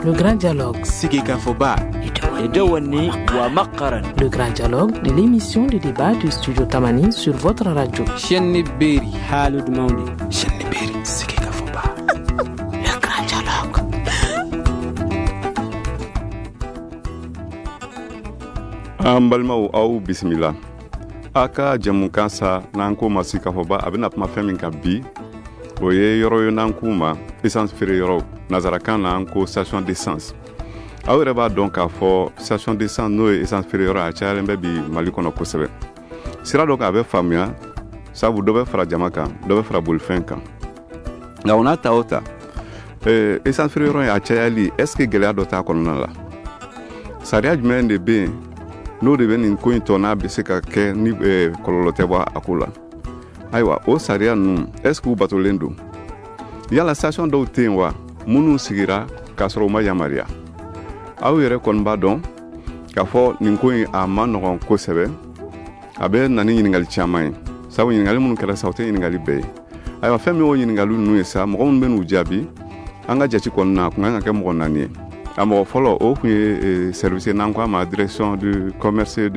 Le grand dialogue. Sigika Foba. Idewani wa Makaran. Le grand dialogue de l'émission de débat du studio Tamani sur votre radio. Chenni Beri Halud Maundi. Chenni Beri Sigika Foba. Le grand dialogue. Balimaw aw bismillah. Aka jamukan sa n'an ko ma Sigika Foba a bɛna kuma fɛn min kan bi o ye yɔrɔ ye n'an k'u ma essence feere yɔrɔ nazarakan na an ko station d'essence. Aw yɛrɛ b'a dɔn k'a fɔ station d'essence n'o ye essence feere yɔrɔ a cayalen bɛ bi Mali kɔnɔ kosɛbɛ. Sira dɔ kan a bɛ faamuya sabu dɔ bɛ fara jama kan dɔ bɛ fara bolifɛn kan. Nka o n'a ta o ta essence feere yɔrɔ in a cayali est-ce que gɛlɛya dɔ t'a kɔnɔna la? Sariya jumɛn de bɛ yen n'o de bɛ nin ko in tɔ n'a bɛ se ka kɛ ni kɔlɔlɔ tɛ bɔ a ko la? Ayiwa o sariya ninnu est-ce que u batolen don? Yala station dɔw tɛ yen wa minnu sigira k'a sɔrɔ u ma yamaruya? Aw yɛrɛ kɔni b'a dɔn k'a fɔ nin ko in a ma nɔgɔn kosɛbɛ, a bɛ na ni ɲininkali caman ye sabu ɲininkali minnu kɛra sa o tɛ ɲininkali bɛɛ ye. Ayiwa fɛn min y'o ɲininkali ninnu ye sa mɔgɔ minnu bɛ n'u jaabi an ka jate kɔni na a kun kan ka kɛ mɔgɔ 4 ye. A mɔgɔ fɔlɔ o kun ye service n'an ko a ma direction du commerce et de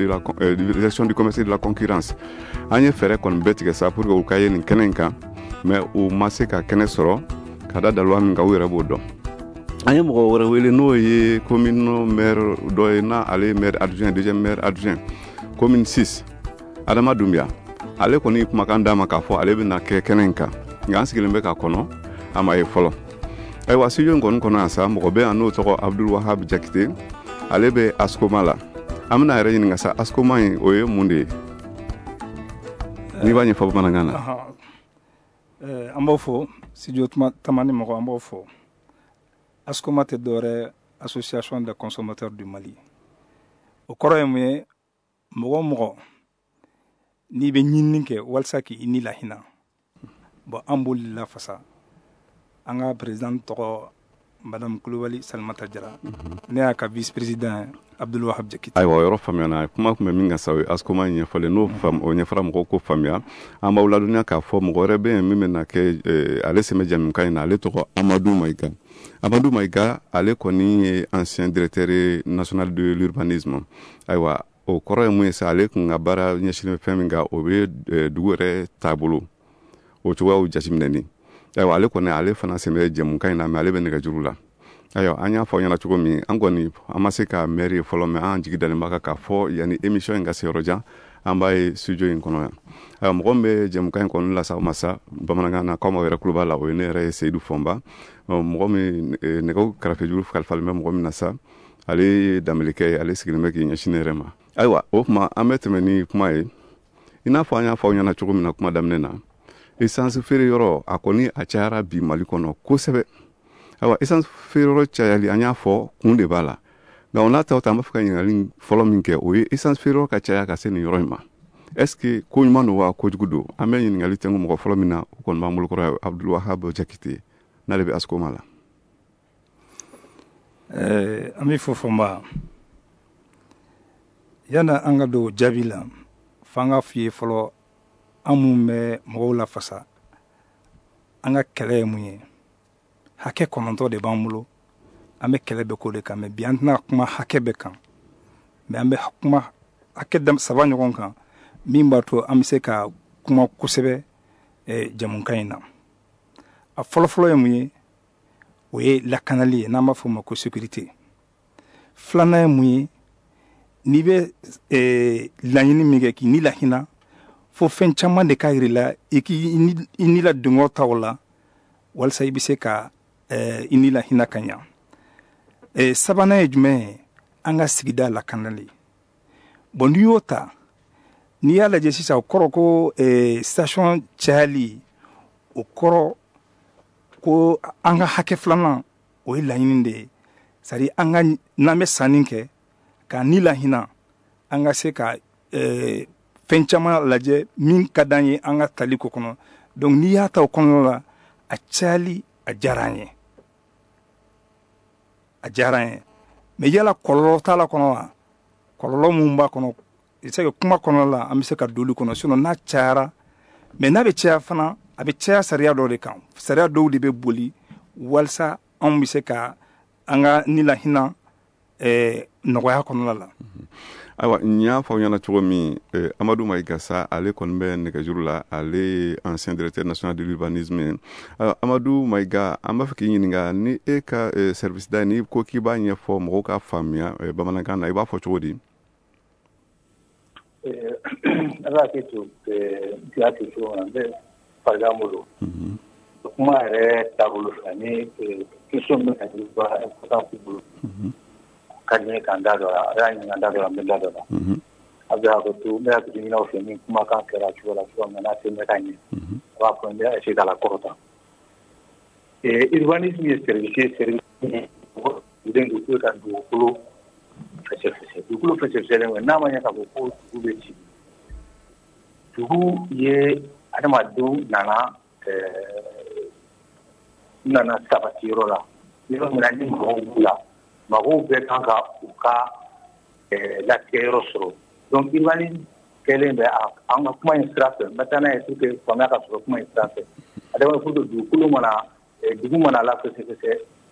la concurrence. An ye fɛɛrɛ kɔni bɛɛ tigɛ sa pour que u ka ye nin kɛnɛ in kan mais u ma se ka kɛnɛ sɔrɔ ka da daluwa min kan u yɛrɛ b'o dɔn. An ye mɔgɔ wɛrɛ wele n'o ye commune maire dɔ ye na ale maire adjoint deuxième maire adjoint commune 6 Adama Doumbia. Ale kɔni kumakan d'a ma k'a fɔ ale bɛna kɛ kɛnɛ in kan nka an sigilen bɛ ka kɔnɔ a ma ye fɔlɔ. Ayiwa studio in kɔni kɔnɔ yan sa mɔgɔ bɛ yan n'o tɔgɔ Abdul Wahab Jakite ale bɛ Askoma la. An bɛna yɛrɛ ɲininka sa Askoma in o ye mun de ye? N'i b'a ɲɛfɔ bamanankan na. An b'o fɔ studio Tamani mɔgɔ an b'o fɔ. Askoma tɛ dɔwɛrɛ association des consommateurs du Mali. O kɔrɔ ye mun ye mɔgɔ mɔgɔ n'i bɛ ɲinini kɛ walasa k'i ni lahinɛ bon an b'olu lafasa. An ka président tɔgɔ Madame Kulibali Salimata Jara ne y'a ka vice président Abdul Wahab Jakite. Ayiwa yɔrɔ faamuyana kuma kun bɛ min kan sa o ye Askoma ɲɛfɔlen n'o o ɲɛfɔra mɔgɔw ko faamuya an b'aw ladɔnniya k'a fɔ mɔgɔ wɛrɛ bɛ yen min bɛ na kɛ ale sɛmɛ jamukan in na ale tɔgɔ Amadou Maïga. Amadou Maïga ale kɔni ye ancien directeur national de l'urbanisme. Ayiwa o kɔrɔ ye mun ye sa ale kun ka baara ɲɛsinnen fɛn min kan o bɛ dugu yɛrɛ taabolo o cogoyaw jateminɛni. Ayiwa ale kɔni ale fana sɛmɛ jamukan in na mais ale bɛ nɛgɛjuru la. Ayiwa an y'a fɔ ɲɛna cogo min an kɔni an ma se ka maire ye fɔlɔ mais an jigi dalen b'a kan k'a fɔ yanni émission in ka se yɔrɔ jan an b'a ye studio in kɔnɔ yan. Ayiwa mɔgɔ min bɛ jamukan in kɔnɔ la sa o ma sa bamanankan na k'aw ma yɛrɛ kulo b'a la o ye ne yɛrɛ ye Seydou Fɔnba. Mɔgɔ min nɛgɛw kɛrɛfɛjuru kalifalen bɛ mɔgɔ min na sa ale ye Danbelikɛ ye ale sigilen bɛ k'i ɲɛsin ne yɛrɛ ma. Ayiwa o tuma an bɛ tɛmɛ ni kuma ye i n'a fɔ an y'a fɔ aw ɲɛna cogo min na kuma daminɛ na. Essence feere yɔrɔ a kɔni a cayara bi Mali kɔnɔ kosɛbɛ. Ayiwa essence feere yɔrɔ cayali an y'a fɔ kun de b'a la nka o n'a ta o ta an b'a fɛ ka ɲininkali fɔlɔ min kɛ o ye essence feere yɔrɔ ka caya ka se nin yɔrɔ in ma est-ce que ko ɲuman don wa kojugu don an bɛ ɲininkali tɛnku mɔgɔ fɔlɔ min na o kɔni b'an bolo kɔrɔ Abdul Wahab Jakite n'ale bɛ Askoma la. An bɛ fɔ Fɔnba yana an ka don jaabi la f'an ka f'i ye fɔlɔ an mun bɛ mɔgɔw la fasa an ka kɛlɛ ye mun ye hakɛ 9 de b'an bolo an bɛ kɛlɛ bɛ k'o de kan mais bi an tɛna kuma hakɛ bɛɛ kan mais an bɛ kuma hakɛ 3 ɲɔgɔn kan min b'a to an bɛ se ka kuma kosɛbɛ jamukan in na a fɔlɔfɔlɔ ye mun ye o ye lakanali ye n'an b'a fɔ o ma ko sécurité filanan ye mun ye n'i bɛ laɲini min kɛ k'i ni lahinɛ fo fɛn caman de ka yiri la i k'i ni la dungɔ ta o la walasa i bɛ se ka i ni la hinɛ ka ɲa. Sabanan ye jumɛn ye an ka sigida lakanali bon n'i y'o ta n'i y'a lajɛ sisan o kɔrɔ ko station cayali o kɔrɔ ko an ka hakɛ filanan o ye laɲini de ye c'est-à-dire an ka n'an bɛ sanni kɛ k'a ni la hinɛ an ka se ka fɛn caman lajɛ min ka d'an ye an ka tali ko kɔnɔ donc n'i y'a ta o kɔnɔ la a cayali a diyara an ye mais yala kɔlɔlɔ t'a la kɔnɔ wa kɔlɔlɔ mun b'a kɔnɔ i se ka kuma kɔnɔ la an bɛ se ka doli kɔnɔ sinon n'a cayara mais n'a bɛ caya fana a bɛ caya sariya dɔ de kan sariya dɔw de bɛ boli walasa anw bɛ se ka an ka ni lahina nɔgɔya kɔnɔna la. Ayiwa n y'a fɔ aw ɲɛna cogo min Amadu Mayiga Sa ale kɔni bɛ nɛgɛjuru la ale ancien directeur national de l'urbanisme. Amadu Mayiga an b'a fɛ k'i ɲininka ni e ka service da ni ko k'i b'a ɲɛfɔ mɔgɔw ka faamuya bamanankan na i b'a fɔ cogo di? Ala k'itu k'a kɛ cogo min na n bɛ farigan bolo kuma yɛrɛ taabolo fɛ ni question min ka di ba importance bolo ka di ne k'an da dɔ la a y'a ɲininka n da dɔ la n bɛ da dɔ la a bɛ hakɛto n bɛ hakɛto ɲini aw fɛ ni kumakan kɛra cogo la cogo min na n'a se bɛ ka ɲɛ a b'a fɔ n bɛ essayer k'a la kɔrɔta urbanisme ye service ye duguden ka dugukolo fɛsɛfɛsɛ dugukolo fɛsɛfɛsɛlen don n'a ma ɲɛ k'a fɔ ko dugu bɛ ci dugu ye adamadenw nana sabatiyɔrɔ la yɔrɔ min na ni mɔgɔw b'u la mɔgɔw bɛɛ kan ka u ka latigɛyɔrɔ sɔrɔ donc urbanisme kɛlen bɛ an ka kuma in sira fɛ n bɛ taa n'a ye pour que faamuya ka sɔrɔ kuma in sira fɛ adamaden pour que dugukolo mana dugu mana la fɛsɛfɛsɛ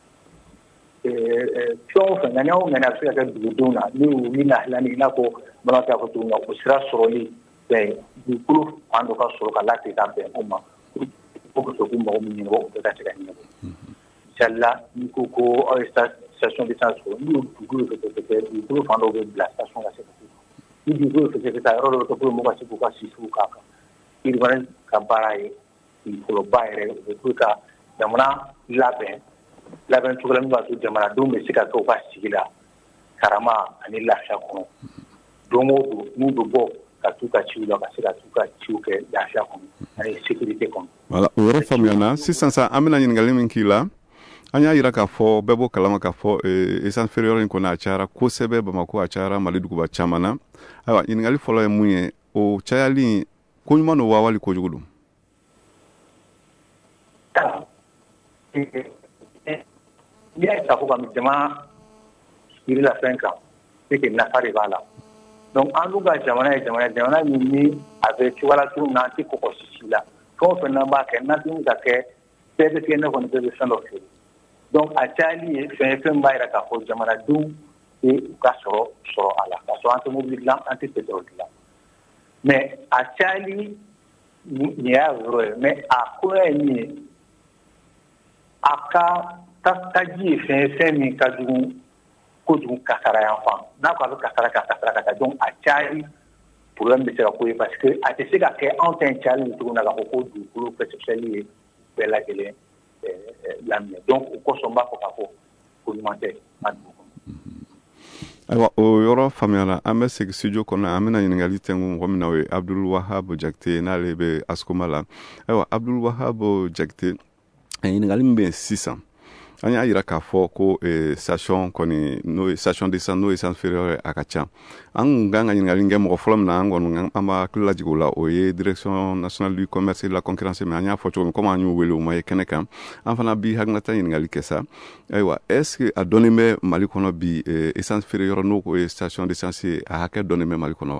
fɛn o fɛn ŋaniya o ŋaniya bɛ se ka kɛ dugudenw na ni u ni lahalani i n'a fɔ bamananw y'a fɔ cogo min na o sira sɔrɔli dugukolo fan dɔ ka sɔrɔ ka latigɛ ka bɛn o ma pour que ko mɔgɔ min ɲɛnabɔ o bɛɛ ka se ka ɲɛnabɔ misali n'i ko ko aw ye station d'essence sɔrɔ ni dugukolo fɛsɛfɛsɛ dugukolo fan dɔw bɛ bila station ka se ka se ni dugukolo fɛsɛfɛsɛ yɔrɔ dɔw bɛ pour que mɔgɔw ka se k'u ka sisiw k'a kan urbanisme ka baara ye fɔlɔba yɛrɛ o bɛ pour ka jamana labɛn cogo la min b'a to jamanadenw bɛ se ka kɛ u ka sigi la karama ani lafiya kɔnɔ don o don n'u bɛ bɔ ka t'u ka ciw la ka se ka t'u ka ciw kɛ lafiya kɔnɔ ani sécurité kɔnɔ. Voilà o yɔrɔ faamuyana sisan sa an bɛna ɲininkali min k'i la an y'a yira k'a fɔ bɛɛ b'o kalama k'a fɔ essence feere yɔrɔ in kɔnɔ a cayara kosɛbɛ Bamako a cayara Mali duguba caman na ayiwa ɲininkali fɔlɔ ye mun ye o cayali ko ɲuman don wa wali kojugu don? N'i y'a ye k'a fɔ ka jama yirila fɛn kan c'est que nafa de b'a la donc an dun ka jamana ye jamana min ni a bɛ cogoya la cogo min na an tɛ kɔkɔ sisi la fɛn o fɛn n'an b'a kɛ n'an tɛ ka kɛ bɛɛ bɛ kɛ ne kɔni bɛɛ bɛ fɛn dɔ feere donc a cayali ye fɛn b'a yira k'a fɔ jamanadenw tɛ u ka sɔrɔ a la k'a sɔrɔ an tɛ mobili dilan an tɛ pétrole dilan mais a cayali nin y'a yɔrɔ ye mais a koya ye min ye a ka taji ye fɛn min ka jugu kojugu kasara yan fan n'a ko a bɛ kasara ka taa donc a cayali problème bɛ se ka k'o ye parce que a tɛ se ka kɛ anw ta in cayali nin cogo la k'a fɔ ko dugukolo fɛsɛfɛsɛli ye bɛɛ lajɛlen laminɛ donc o kosɔn n b'a fɔ k'a fɔ ko ɲuman tɛ an dugu kɔnɔ. Ayiwa o yɔrɔ faamuyala an bɛ segin studio kɔnɔ an bɛna ɲininkali tɛnku mɔgɔ min na o ye Abdul Wahab Jakite n'ale bɛ Askoma la ayiwa Abdul Wahab Jakite ɲininkali min bɛ yen sisan an y'a yira k'a fɔ ko station kɔni n'o ye station d'essence n'o ye essence feere a ka ca an kan ka ɲininkali kɛ mɔgɔ fɔlɔ min na an kɔni an b'a hakili lajigin o la o ye direction nationale du commerce et de la concurrence mais an y'a fɔ cogo min komi an y'u wele u ma ye kɛnɛ kan an fana bi hakilinata ɲininkali kɛ sa ayiwa est-ce que a dɔnnen bɛ Mali kɔnɔ bi essence feere yɔrɔ n'o ye station d'essence ye a hakɛ dɔnnen bɛ Mali kɔnɔ wa?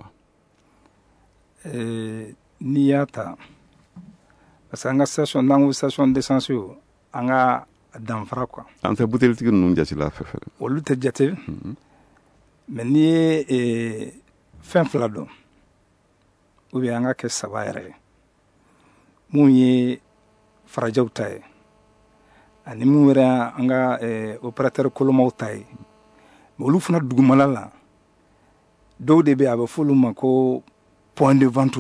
N'i y'a ta parce que an ka station n'an ko station d'essence an ka danfara quoi an tɛ butelitigi ninnu jate la fɛ olu tɛ jate mais n'i ye fɛn fila dɔn ou bien an ka kɛ saba yɛrɛ ye mun ye farajɛw ta ye ani mun yɛrɛ an ka opérateur kolomaw ta ye mais olu fana dugumala la dɔw de bɛ a bɛ fɔ olu ma ko point de vente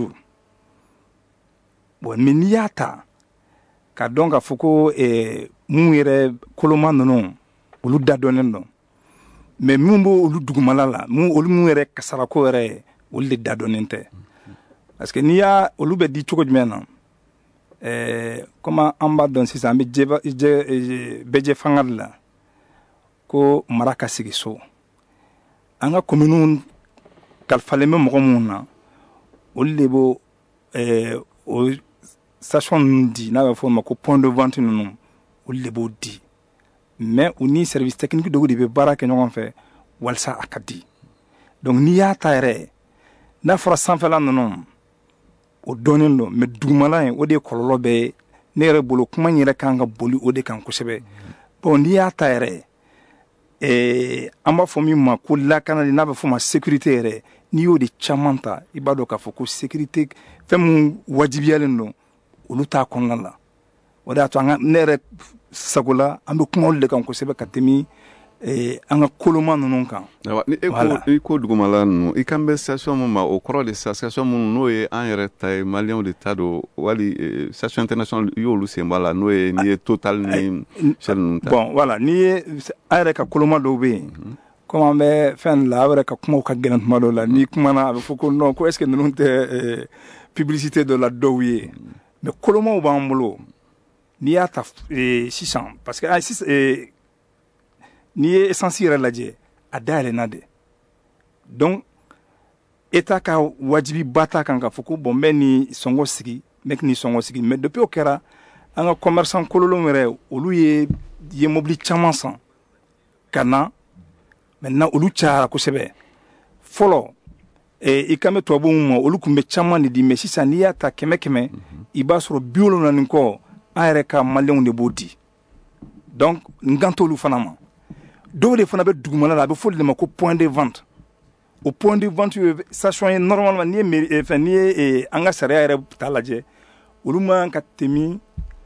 bon mais n'i y'a ta ka dɔn k'a fɔ ko mun yɛrɛ koloma ninnu olu da dɔnnen don mais mun b'o olu dugumala la olu mun yɛrɛ kasarako yɛrɛ ye olu de da dɔnnen tɛ parce que n'i y'a olu bɛ di cogo jumɛn na comme an b'a dɔn sisan an bɛ bɛjɛ fanga de la ko mara ka sigi so an ka communes kalifalen bɛ mɔgɔ minnu na olu de b'o o station ninnu di n'a bɛ fɔ o ma ko point de vente ninnu olu de b'o di mais u ni service technique dɔw de bɛ baara kɛ ɲɔgɔn fɛ walasa a ka di donc n'i y'a ta yɛrɛ n'a fɔra sanfɛla ninnu o dɔnnen don mais dugumala in o de ye kɔlɔlɔ bɛɛ ye ne yɛrɛ bolo kuma in yɛrɛ kan ka boli o de kan kosɛbɛ bon n'i y'a ta yɛrɛ an b'a fɔ min ma ko lakanali n'a bɛ fɔ ma sécurité yɛrɛ n'i y'o de caman ta i b'a dɔn k'a fɔ ko sécurité fɛn min wajibiyalen don olu t'a kɔnɔna la o de y'a to ne yɛrɛ sagola an bɛ kuma olu de kan kosɛbɛ ka tɛmɛ an ka koloma ninnu kan. Ni e ko dugumala ninnu i kan bɛ station min ma o kɔrɔ de sa station minnu n'o ye an yɛrɛ ta ye maliyɛnw de ta don wali station international i y'olu sen b'a la n'o ye n'i ye Total ni Shell ninnu ta. Bon voilà n'i ye an yɛrɛ ka koloma dɔw bɛ yen comme an bɛ fɛn la an yɛrɛ ka kumaw ka gɛlɛn tuma dɔw la n'i kumana a bɛ fɔ ko non ko est-ce que ninnu tɛ publicité dɔ la dɔw ye mais kolomaw b'an bolo n'i y'a ta sisan parce que n'i ye essence yɛrɛ lajɛ a dayɛlɛnna de donc État ka wajibiba t'a kan k'a fɔ ko bon n bɛ nin sɔngɔ sigi mais depuis o kɛra an ka commerçant kolonw yɛrɛ olu ye mobili caman san ka na maintenant olu cayara kosɛbɛ fɔlɔ i kan bɛ tubabuw ma olu tun bɛ caman de di mais sisan n'i y'a ta 100 i b'a sɔrɔ 70 ni kɔ an yɛrɛ ka maliyɛnw de b'o di donc n kan t'olu fana ma dɔw de fana bɛ dugumala la a bɛ fɔ de ma ko point de vente o point de vente ye station ye normalement n'i ye an ka sariya yɛrɛ ta lajɛ olu man ka tɛmɛ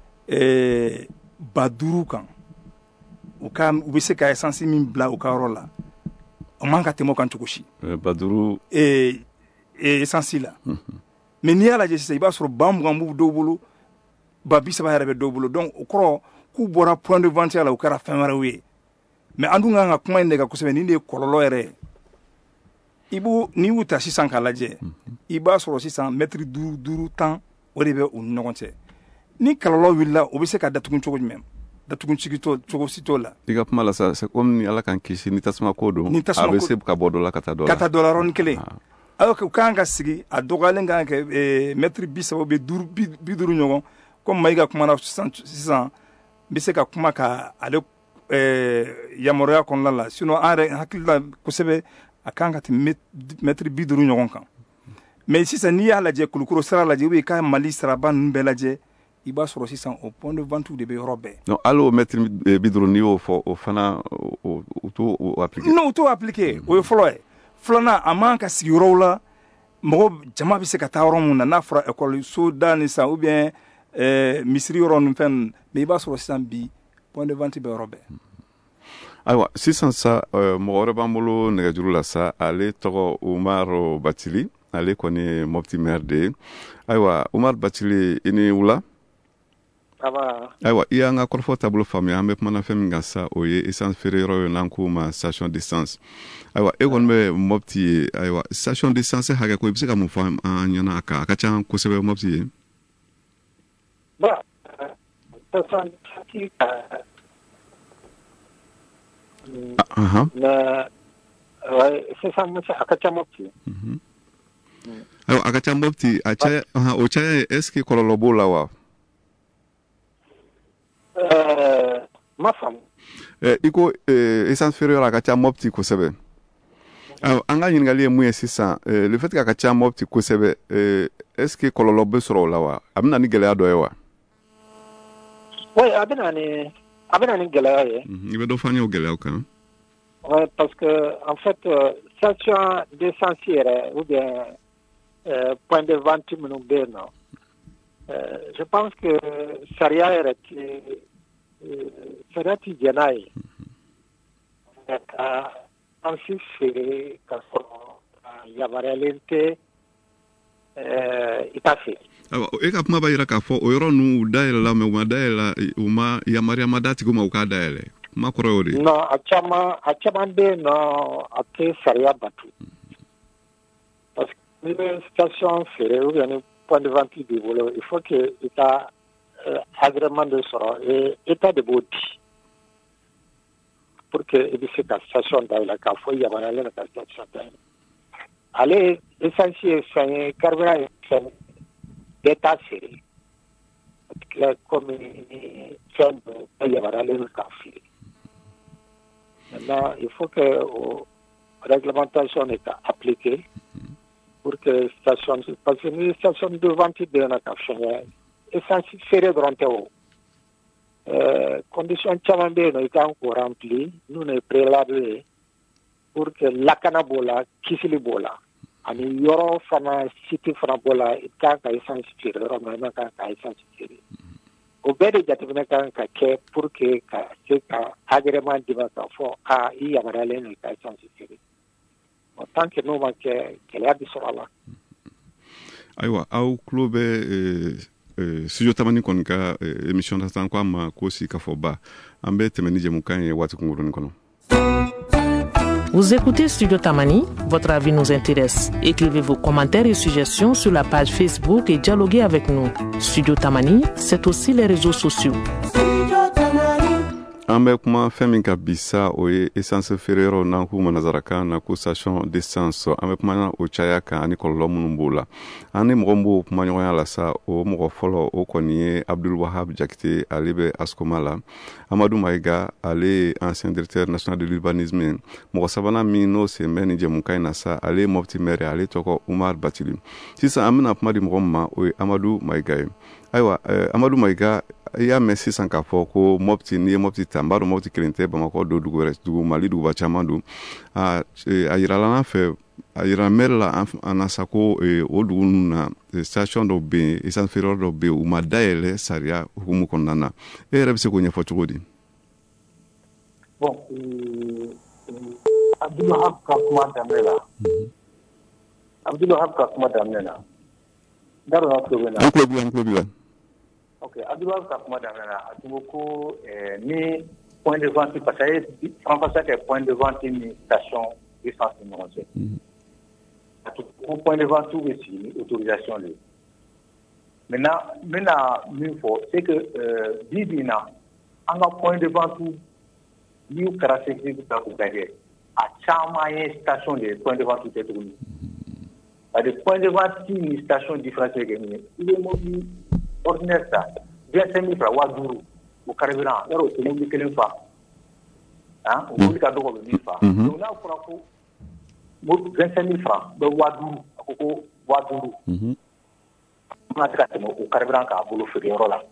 5000 kan u bɛ se ka essence min bila u ka yɔrɔ la o man ka tɛmɛ o kan cogo si 5000 essence la mais n'i y'a lajɛ sisan i b'a sɔrɔ 20,000 b'u dɔw bolo 30 yɛrɛ bɛ dɔw bolo donc o kɔrɔ k'u bɔra point de vente la u kɛra fɛn wɛrɛw ye mais an dun kan ka kuma in de kan kosɛbɛ nin de ye kɔlɔlɔ yɛrɛ n'i y'u ta sisan k'a lajɛ i b'a sɔrɔ sisan mètre 5 10 o de bɛ u ni ɲɔgɔn cɛ ni kɔlɔlɔ wulila o bɛ se ka datugu cogo jumɛn datugu cogo si t'o la. I ka kuma la sa c'est comme ni Ala k'an kisi ni tasuma ko don a bɛ se ka bɔ dɔ la ka taa dɔ la. Ka taa dɔ la yɔrɔnin kelen alors que u kan ka sigi a dɔgɔyalen kan ka kɛ mètre 30 ou 50 ɲɔgɔn comme Mayiga kumana sisan n bɛ se ka kuma ka ale yamaruya kɔnɔna la sinon an yɛrɛ hakili la kosɛbɛ a kan ka tɛmɛ mètre 50 ɲɔgɔn kan mais sisan n'i y'a lajɛ Kulukoro sira lajɛ ou bien i ka Mali siraba ninnu bɛɛ lajɛ i b'a sɔrɔ sisan o point de vente de bɛ yɔrɔ bɛɛ. non hali o mètre 50 n'i y'o fɔ o fana o t'o appliquer. non o t'o appliquer o ye fɔlɔ ye filanan a man ka sigi yɔrɔw la jama bɛ se ka taa yɔrɔ mun na n'a fɔra ekɔliso da ni san ou bien misiri yɔrɔ ni fɛn mais i b'a sɔrɔ sisan bi point de vente bɛ yɔrɔ bɛɛ. ayiwa sisan sa mɔgɔ wɛrɛ b'an bolo nɛgɛjuru la sa ale tɔgɔ Umaru Bacili ale kɔni ye Mopti maire de ye ayiwa Umaru Bacili i ni wula. ayiwa i y'an ka kɔrɔfɔ taabolo faamuya an bɛ kumana fɛn min kan sa o ye essence feere yɔrɔ ye n'an k'o ma station d'essence ayiwa e kɔni bɛ Mopti ye ayiwa station d'essence hakɛ ko i bɛ se ka mun fɔ an ɲɛna a kan a ka ca kosɛbɛ Mopti ye. sisan a ka ca Mopti. ayiwa a ka ca Mopti o caya ye est ce que kɔlɔlɔ b'o la wa. ma faamu. I ko essence feere yɔrɔ a ka ca Mopti kosɛbɛ an ka ɲininkali ye mun ye sisan le fait que a ka ca Mopti kosɛbɛ est ce que kɔlɔlɔ bɛ sɔrɔ o la wa a bɛ na ni gɛlɛya dɔ ye wa. oui a bɛ na ni gɛlɛya ye. i bɛ dɔ fɔ an ye o gɛlɛyaw kan. oui parce que en fait station d'essence yɛrɛ ou bien point de vente minnu bɛ yen nɔ je pense que sariya yɛrɛ ti jɛ n'a ye ka ansi feere ka sɔrɔ yamaruyalen tɛ i t'a feere. e ka kuma b'a jira k'a fɔ o yɔrɔ ninnu u dayɛlɛla mais u ma yamaruya ma d'a tigiw ma u k'a dayɛlɛ kuma kɔrɔ y'o de ye. non a caman bɛ yen nɔ a tɛ sariya batu parce que n'i bɛ station feere ou bien ni point de vente b'i bolo il faut que i ka agrément de sɔrɔ et État de b'o di pour que i bɛ se ka station dayɛlɛ k'a fɔ yamaruyalen don ka station dayɛlɛ ale essence ye fɛn ye carburant ye fɛn bɛɛ t'a feere comme fɛn dɔ bɛɛ yamaruyalen don k'a feere maintenant il faut que o réglementation est appliquée pour que station parce que ni station de vente bɛ yen nɔ ka fɛngɛ essence feere dɔrɔn tɛ o condition caman bɛ yen nɔ i kan k'o rempli n'u ye préalable ye pour que lakana b'o la kisili b'o la ani yɔrɔ fana site fana b'o la i kan ka essence feere yɔrɔ min na i man kan ka essence feere o bɛɛ de jateminɛ kan ka kɛ pour que ka se ka agrément d'i ma k'a fɔ i yamaruyalen don i ka essence feere tant que n'o ma kɛ gɛlɛya bɛ sɔrɔ a la. Ayiwa aw tulo bɛ studio tamani kɔni ka émission na sisan ko a ma ko Sikafɔba an bɛ tɛmɛ ni jɛmukan ye waati kunkurunin kɔnɔ. Vous écoutez Studio Tamani, votre avis nous intéresse. Écrivez vos commentaires et suggestions sur la page Facebook et dialoguez avec nous. Studio Tamani, c'est aussi les réseaux sociaux. An bɛ kuma fɛn min ka bisa o ye essence feereyɔrɔ n'an k'u ma nazarakan na ko station d'essence an bɛ kuma o caya kan ani kɔlɔlɔ minnu b'o la an ni mɔgɔ min b'o kuma ɲɔgɔnya la sa o mɔgɔ fɔlɔ o kɔni ye Abdul Wahab Jakite ale bɛ Askoma la Amadou Maïga ale ye ancien directeur national de l'urbanisme mɔgɔ sabanan min n'o sen bɛ nin jɛmukan in na sa ale ye Mopti maire ale tɔgɔ Umar Batili sisan an bɛna kuma di mɔgɔ min ma o ye Amadou Maïga ye ayiwa Amadou Maïga i y'a mɛn sisan k'a fɔ ko Mopti n'i ye Mopti ta n b'a dɔn Mopti kelen tɛ Bamakɔ don dugu Mali duguba caman don a yirala an fɛ a yira maire la an na sa ko o dugu ninnu na station dɔ bɛ yen essence feereyɔrɔ dɔ bɛ yen u ma dayɛlɛ sariya hukumu kɔnɔna na e yɛrɛ bɛ se k'o ɲɛfɔ cogo di. Bon, Abdulwahab ka kuma daminɛ la Abdulwahab ka kuma daminɛ la n t'a dɔn n'a tulo bɛ n na. An tulo b'i la. Ok, Abdulwahab ka kuma daminɛ la a tun ko ko ni point de vente parce que a ye renforcer kɛ point de vente ni station essence ni ɲɔgɔn cɛ a tun ko point de vente bɛ sigi ni autorisation de ye maintenant n bɛna min fɔ c'est que bi bi in na an ka point de vente n'i y'u kɛra sécurité ta k'u lajɛ a caman ye station de ye point de vente tɛ tuguni parce que point de vente ni station différence ye kɛ min ye i bɛ mobili ordinaire ta 25 000 francs 5,000 o carburant yɔrɔ o tɛ mobili kelen fa o mobili ka dɔgɔ bɛ min fa donc n'a fɔra ko 25 000 francs bɛ 5,000 a ko ko 5,000 n'a se ka tɛmɛ o carburant k'a bolo feereyɔrɔ la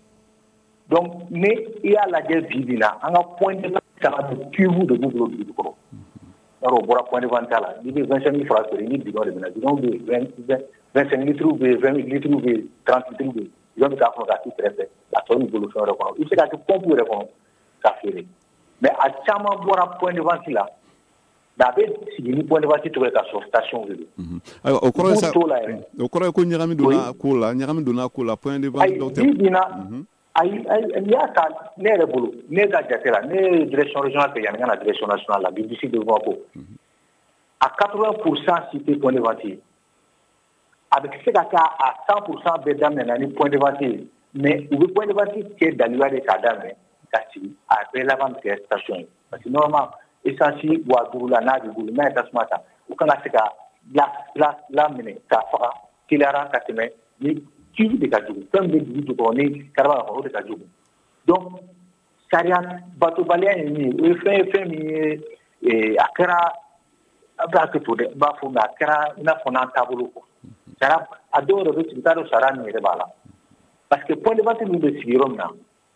donc ni i y'a lajɛ bi bi na an ka point de vente caman bɛ cuve de b'u bolo dugu kɔrɔ yɔrɔ o bɔra point de vente la n'i bɛ 25 000 francs feere ni bidon de bɛ na bidon bɛ yen 25 litres bɛ yen 20 litres bɛ yen 30 litres bɛ yen bidon bɛ k'a kɔnɔ k'a k'i kɛrɛfɛ a tɔ b'i bolo fɛn wɛrɛ kɔnɔ i bɛ se k'a kɛ pompe yɛrɛ kɔnɔ k'a feere mais a caman bɔra point de vente la mais a bɛ sigi ni point de vente tɔgɔ ye k'a sɔrɔ station de don. Ayiwa o kɔrɔ ye sa o kɔrɔ ye ko ɲagami donna ko la point de vente dɔw tɛ. ayi bi na ayi n'i y'a ta ne yɛrɛ bolo ne ka jate la ne ye direction régionale fɛ yanni n ka na direction nationale la bi d'ici de Bamako a 80% cité point de vente ye a bɛ se ka kɛ a 100% bɛɛ daminɛna ni point de vente ye mais u bɛ point de vente kɛ dalila de k'a daminɛ ka sigi a bɛɛ laban bɛ kɛ station ye parce que normalement essence 5,000 la n'a b'i bolo n'a ye tasuma ta u kana se ka la minɛ k'a faga teliyara ka tɛmɛ ni cuve de ka jugu fɛn min bɛ dugu jukɔrɔ ni karaba ka kɔrɔ o de ka jugu donc sariya batobaliya ye min ye o ye fɛn min ye a kɛra a bɛ hakɛ to dɛ n b'a fɔ mais a kɛra i n'a fɔ n'an taabolo quoi sariya a dɔw yɛrɛ bɛ sigi t'a dɔn sariya min yɛrɛ b'a la parce que point de vente min bɛ sigi yɔrɔ min na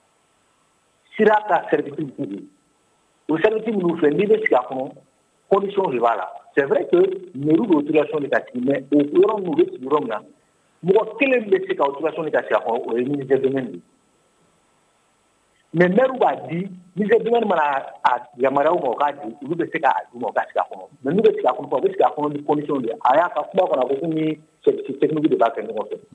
sira ka service b'u bolo o service minnu filɛ n'i bɛ sigi a kɔnɔ condition de b'a la c'est vrai que mairie bɛ autorisation de ka sigi mais o yɔrɔ minnu bɛ sigi yɔrɔ min na mɔgɔ kelen bɛ se ka autorisation de ka sigi a kɔnɔ o ye ministère du domaine de mais maire b'a di ministère du domaine mana a yamaruya ma o k'a di olu bɛ se k'a d'u ma o ka sigi a kɔnɔ mais n'u bɛ sigi a kɔnɔ u bɛ sigi a kɔnɔ ni condition de a y'a ka kuma kɔnɔ a ko ni service technique de b'a kɛ ɲɔgɔn fɛ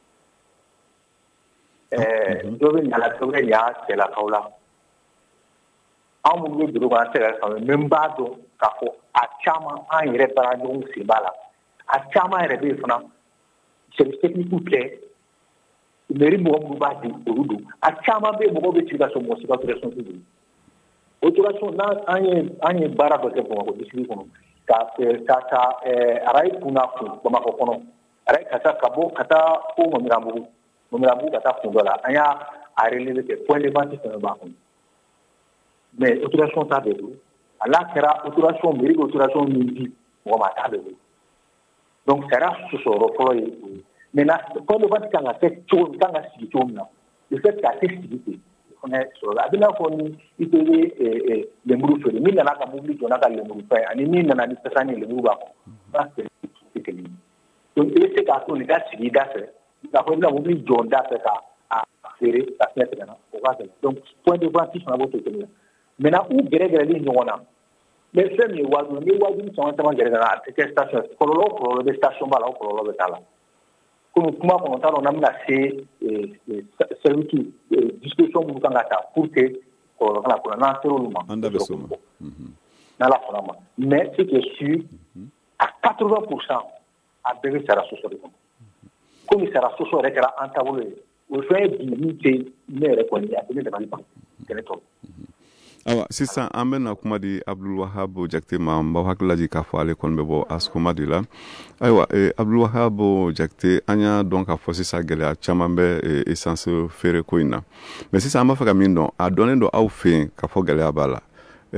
dɔ bɛ ɲa la dɔ bɛ ɲa cɛlakaw la anw minnu bɛ bureau kɔnɔ an tɛ se ka faamu mais n b'a dɔn k'a fɔ a caman an yɛrɛ baara ɲɔgɔn sen b'a la a caman yɛrɛ bɛ yen fana service technique kɛ mairie mɔgɔ minnu b'a di olu don a caman bɛ yen mɔgɔw bɛ sigi ka sɔrɔ mɔgɔ si ka autorisation t'u bolo autorisation n'an ye baara dɔ kɛ Bamakɔ district kɔnɔ ka taa arayi kunna kun Bamakɔ kɔnɔ arayi ka taa fo Mɔmirabugu ka taa kun dɔ la an y'a relevé kɛ point de vente fɛnɛ b'a kɔnɔ mais autorisation t'a bɛɛ bolo a n'a kɛra autorisation mairie bɛ autorisation min di mɔgɔ ma a t'a bɛɛ bolo donc sariya sɔsɔ fɔlɔ ye o ye maintenant point de vente kan ka kɛ cogo min kan ka sigi cogo min na le fait k'a tɛ sigi ten fana sɔrɔ a bɛna fɔ ni i ko i bɛ lemuru feere min nana ka mobili jɔ n'a ka lemuru fɛn ani min nana ni pesa ni lemuru b'a kɔnɔ c'est kelen donc i bɛ se k'a to nin ka sigi da fɛ k'a fɔ i bɛna mobili jɔ da fɛ ka feere ka fiɲɛ tigɛ na o ka gɛlɛn donc point de vente fana b'o kɛ kelen maintenant u gɛrɛgɛrɛli ɲɔgɔn na mais fɛn min ye wajibi ni wajibi caman gɛrɛgɛrɛ a tɛ kɛ station kɔlɔlɔ bɛ station ba la o kɔlɔlɔ bɛ t'a la comme kuma kɔnɔ t'a dɔn n'an bɛna se service discussion minnu kan ka ta pour que kɔlɔlɔ kana kɔnɔ n'an sera olu ma n'Ala sɔnna ma mais ce qui est sûr à 80% a bɛɛ bɛ sara sosiyal de kɔnɔ komi sara sosiyal yɛrɛ kɛra an taabolo ye o fɛn ye bi min tɛ ne yɛrɛ kɔni ye a bɛ ne dabali ban kɛnɛ tɔ. Awa sisan an bɛna kuma di Abdul Wahab Jakite ma n b'aw hakilaji k'a fɔ ale kɔni bɛ bɔ Askoma de la ayiwa Abdul Wahab Jakite an y'a dɔn k'a fɔ sisan gɛlɛya caman bɛ essence feere ko in na mais sisan an b'a fɛ ka min dɔn a dɔnnen don aw fɛ yen k'a fɔ gɛlɛya b'a la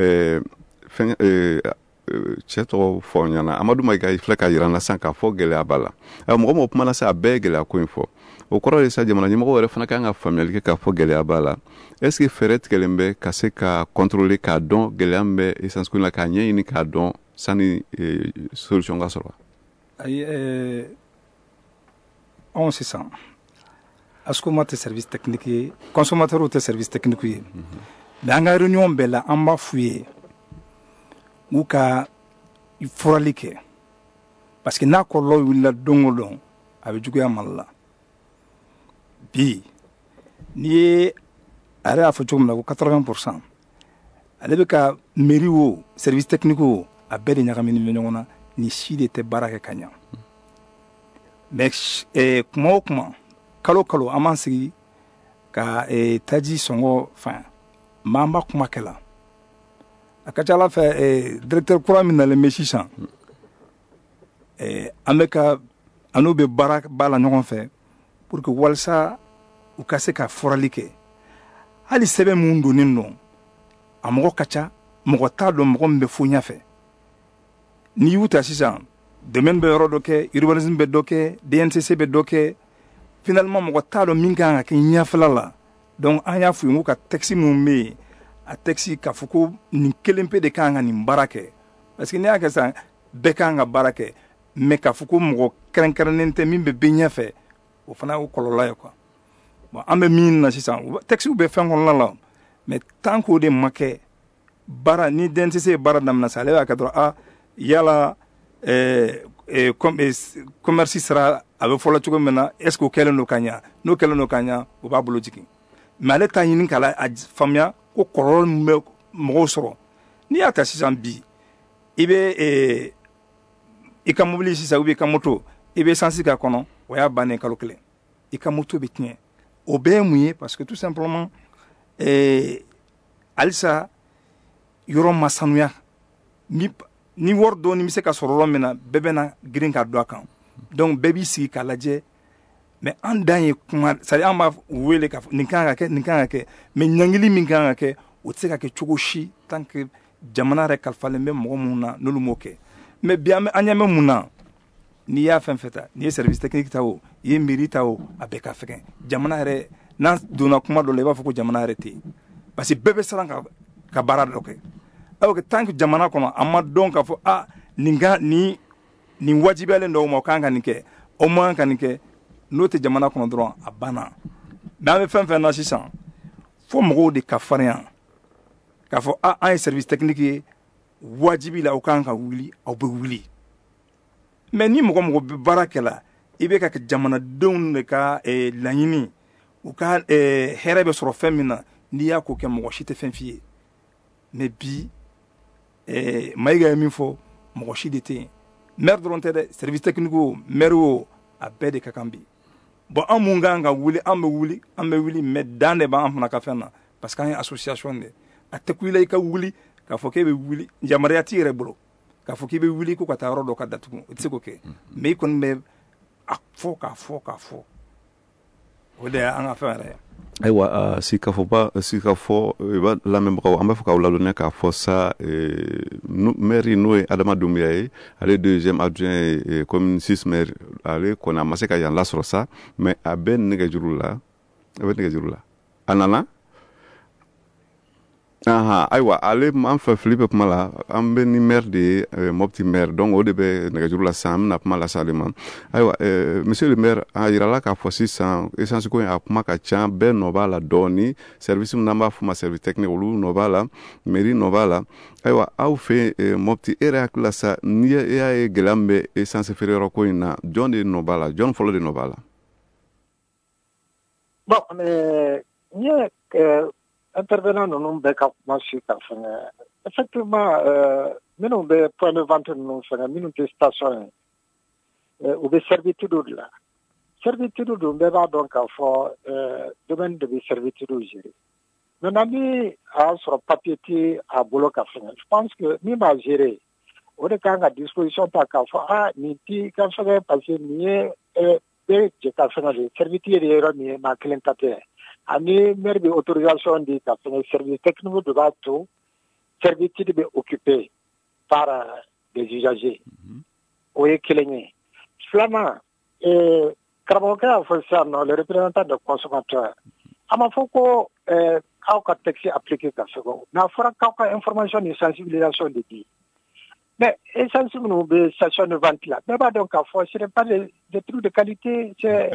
cɛ tɔgɔ fɔ ɲɛna Amadu Mayiga filɛ ka yira n na sisan k'a fɔ gɛlɛya b'a la mɔgɔ mɔgɔ kuma na sisan a bɛɛ ye gɛlɛya ko in fɔ o kɔrɔ ye sa jamana ɲɛmɔgɔ yɛrɛ fana kan ka faamuyali kɛ k'a fɔ gɛlɛya b'a la est-ce que fɛɛrɛ tigɛlen bɛ ka se ka contrôler k'a dɔn gɛlɛya min bɛ essence ko in na k'a ɲɛɲini k'a dɔn sani solution ka sɔrɔ ayi anw sisan Askoma tɛ service technique ye consommateur tɛ service technique ye mais an ka réunion bɛɛ la an b'a f'u ye u ka furali kɛ parce que n'a kɔlɔlɔ wulila don o don a bɛ juguya Mali la bi n'i ye a yɛrɛ y'a fɔ cogo min na ko 80% ale bɛ ka mairie o service technique o a bɛɛ de ɲagaminen bɛ ɲɔgɔn na ni si de tɛ baara kɛ ka ɲa mais kuma o kuma kalo kalo an b'an sigi ka taji sɔngɔ fɛn mais an b'a kuma kɛ la a ka ca Ala fɛ directeur kura min nalen bɛ sisan an bɛ ka an n'u bɛ baara la ɲɔgɔn fɛ pour que walasa u ka se ka furali kɛ hali sɛbɛn mun donnen don a mɔgɔ ka ca mɔgɔ t'a dɔn mɔgɔ min bɛ fo ɲɛfɛ n'i y'u ta sisan domaine bɛ yɔrɔ dɔ kɛ urbanisme bɛ dɔ kɛ DNCC bɛ dɔ kɛ finalement mɔgɔ t'a dɔn min kan ka kɛ ɲɛfɛla la donc an y'a f'u ye ko ka texte minnu bɛ yen a texte k'a fɔ ko nin kelen pe de kan ka nin baara kɛ parce que n'i y'a kɛ sisan bɛɛ kan ka baara kɛ mais k'a fɔ ko mɔgɔ kɛrɛnkɛrɛnnen tɛ min bɛ bɛɛ ɲɛfɛ o fana ye kɔlɔlɔ ye quoi bon an bɛ min na sisan texte bɛ fɛn kɔnɔna la mais tant qu'o de ma kɛ baara ni DNCC ye baara daminɛ sa ale b'a kɛ dɔrɔn yala commerce sera a bɛ fɔlɔ cogo min na est ce que o kɛlen don ka ɲa n'o kɛlen don ka ɲa o b'a bolo jigin mais ale t'a ɲini k'a faamuya ko kɔlɔlɔ min bɛ mɔgɔw sɔrɔ n'i y'a ta sisan bi i bɛ i ka mobili sisan ou bien i ka moto i bɛ essence k'a kɔnɔ o y'a bannen kalo kelen i ka moto bɛ tiɲɛ o bɛɛ ye mun ye parce que tout simplement halisa yɔrɔ ma sanuya ni wari dɔɔni bɛ se ka sɔrɔ yɔrɔ min na bɛɛ bɛ na girin ka don a kan donc bɛɛ b'i sigi k'a lajɛ mais an dan ye kuma c'est à dire an b'a wele k'a fɔ nin kan ka kɛ nin kan ka kɛ mais ɲangili min kan ka kɛ o tɛ se ka kɛ cogo si tant que jamana yɛrɛ kalifalen bɛ mɔgɔ minnu na n'olu m'o kɛ mais bi an ɲɛ bɛ mun na n'i y'a fɛn fɛn ta n'i ye service technique ta o i ye mairie ta o a bɛɛ ka fɛgɛn jamana yɛrɛ n'an donna kuma dɔ la i b'a fɔ ko jamana yɛrɛ tɛ yen parce que bɛɛ bɛ siran ka baara dɔ kɛ alors que tant que jamana kɔnɔ a ma dɔn k'a fɔ nin wajibiyalen dɔw ma o kan ka nin kɛ o man ka nin kɛ n'o tɛ jamana kɔnɔ dɔrɔn a banna mais an bɛ fɛn fɛn na sisan fo mɔgɔw de ka farinya k'a fɔ an ye service technique ye wajibi la o kan ka wuli aw bɛ wuli mais ni mɔgɔ mɔgɔ bɛ baara kɛ la i bɛ ka jamanadenw de ka laɲini u ka hɛrɛ bɛ sɔrɔ fɛn min na n'i y'a ko kɛ mɔgɔ si tɛ fɛn f'i ye mais bi Mayiga ye min fɔ mɔgɔ si de tɛ yen maire dɔrɔn tɛ dɛ service technique o maire o a bɛɛ de ka kan bi bon an mun kan ka wuli an bɛ wuli mais dan de b'an fana ka fɛn na parce que an ye association de a tɛ ku i la i ka wuli k'a fɔ k'e bɛ wuli yamaruya t'i yɛrɛ bolo k'a fɔ k'i bɛ wuli ko ka taa yɔrɔ dɔ ka datugu o tɛ se k'o kɛ mais i kɔni bɛ a fɔ k'a fɔ o de y'an ka fɛn yɛrɛ ye. ayiwa sikafɔ lamɛnbagaw an b'a fɔ k'aw ladɔnniya k'a fɔ sa maire n'o ye Adama Dunbiya ye ale deuxième adjoint commune 6 maire ale kɔni a ma se ka yan lasɔrɔ sa mais a bɛ nɛgɛjuru la a nana Ayiwa ale an fɛ fili bɛ kuma la an bɛ ni maire de ye Mopti maire donc o de bɛ nɛgɛjuru la sisan an bɛna kuma lase ale ma ayiwa monsieur le maire a yirala k'a fɔ sisan essence ko in a kuma ka ca bɛɛ nɔ b'a la dɔɔni service min n'an b'a fɔ ma service technique olu nɔ b'a la mairie nɔ b'a la ayiwa aw fɛ Mopti e yɛrɛ hakili la sa n'i y'a ye gɛlɛya min bɛ essence feereyɔrɔ ko in na jɔn de nɔ b'a la jɔn fɔlɔ de nɔ b'a la. Bon mais intervenant ninnu bɛɛ ka kuma si ka fɛngɛ effectivement minnu bɛ point de vente ninnu fɛngɛ minnu tɛ station ye u bɛ servitude de la servitude dun bɛɛ b'a dɔn k'a fɔ domaine de bɛ servitude gérer maintenant ni a y'a sɔrɔ papier tɛ a bolo ka fɛngɛ je pense que min b'a gérer o de kan ka disposition ta k'a fɔ nin t'i ka fɛngɛ parce que nin ye bɛɛ jɛ ka fɛngɛ de servitude de yɔrɔ min ye maa kelen ta tɛ. Ani maire de autorisation di ka fɛngɛ service technique de b'a to servitude bɛ occupé par des usagers o ye kelen ye filanan karamɔgɔkɛ y'a fɔ sisan nɔ le représentant des consommateurs a ma fɔ ko k'aw ka texte appliqué ka sɛbɛn n'a fɔra k'aw ka information ni sensibilisation de di mais essence minnu bɛ station de vente la bɛɛ b'a dɔn k'a fɔ ce n'est pas des trucs de qualité c'est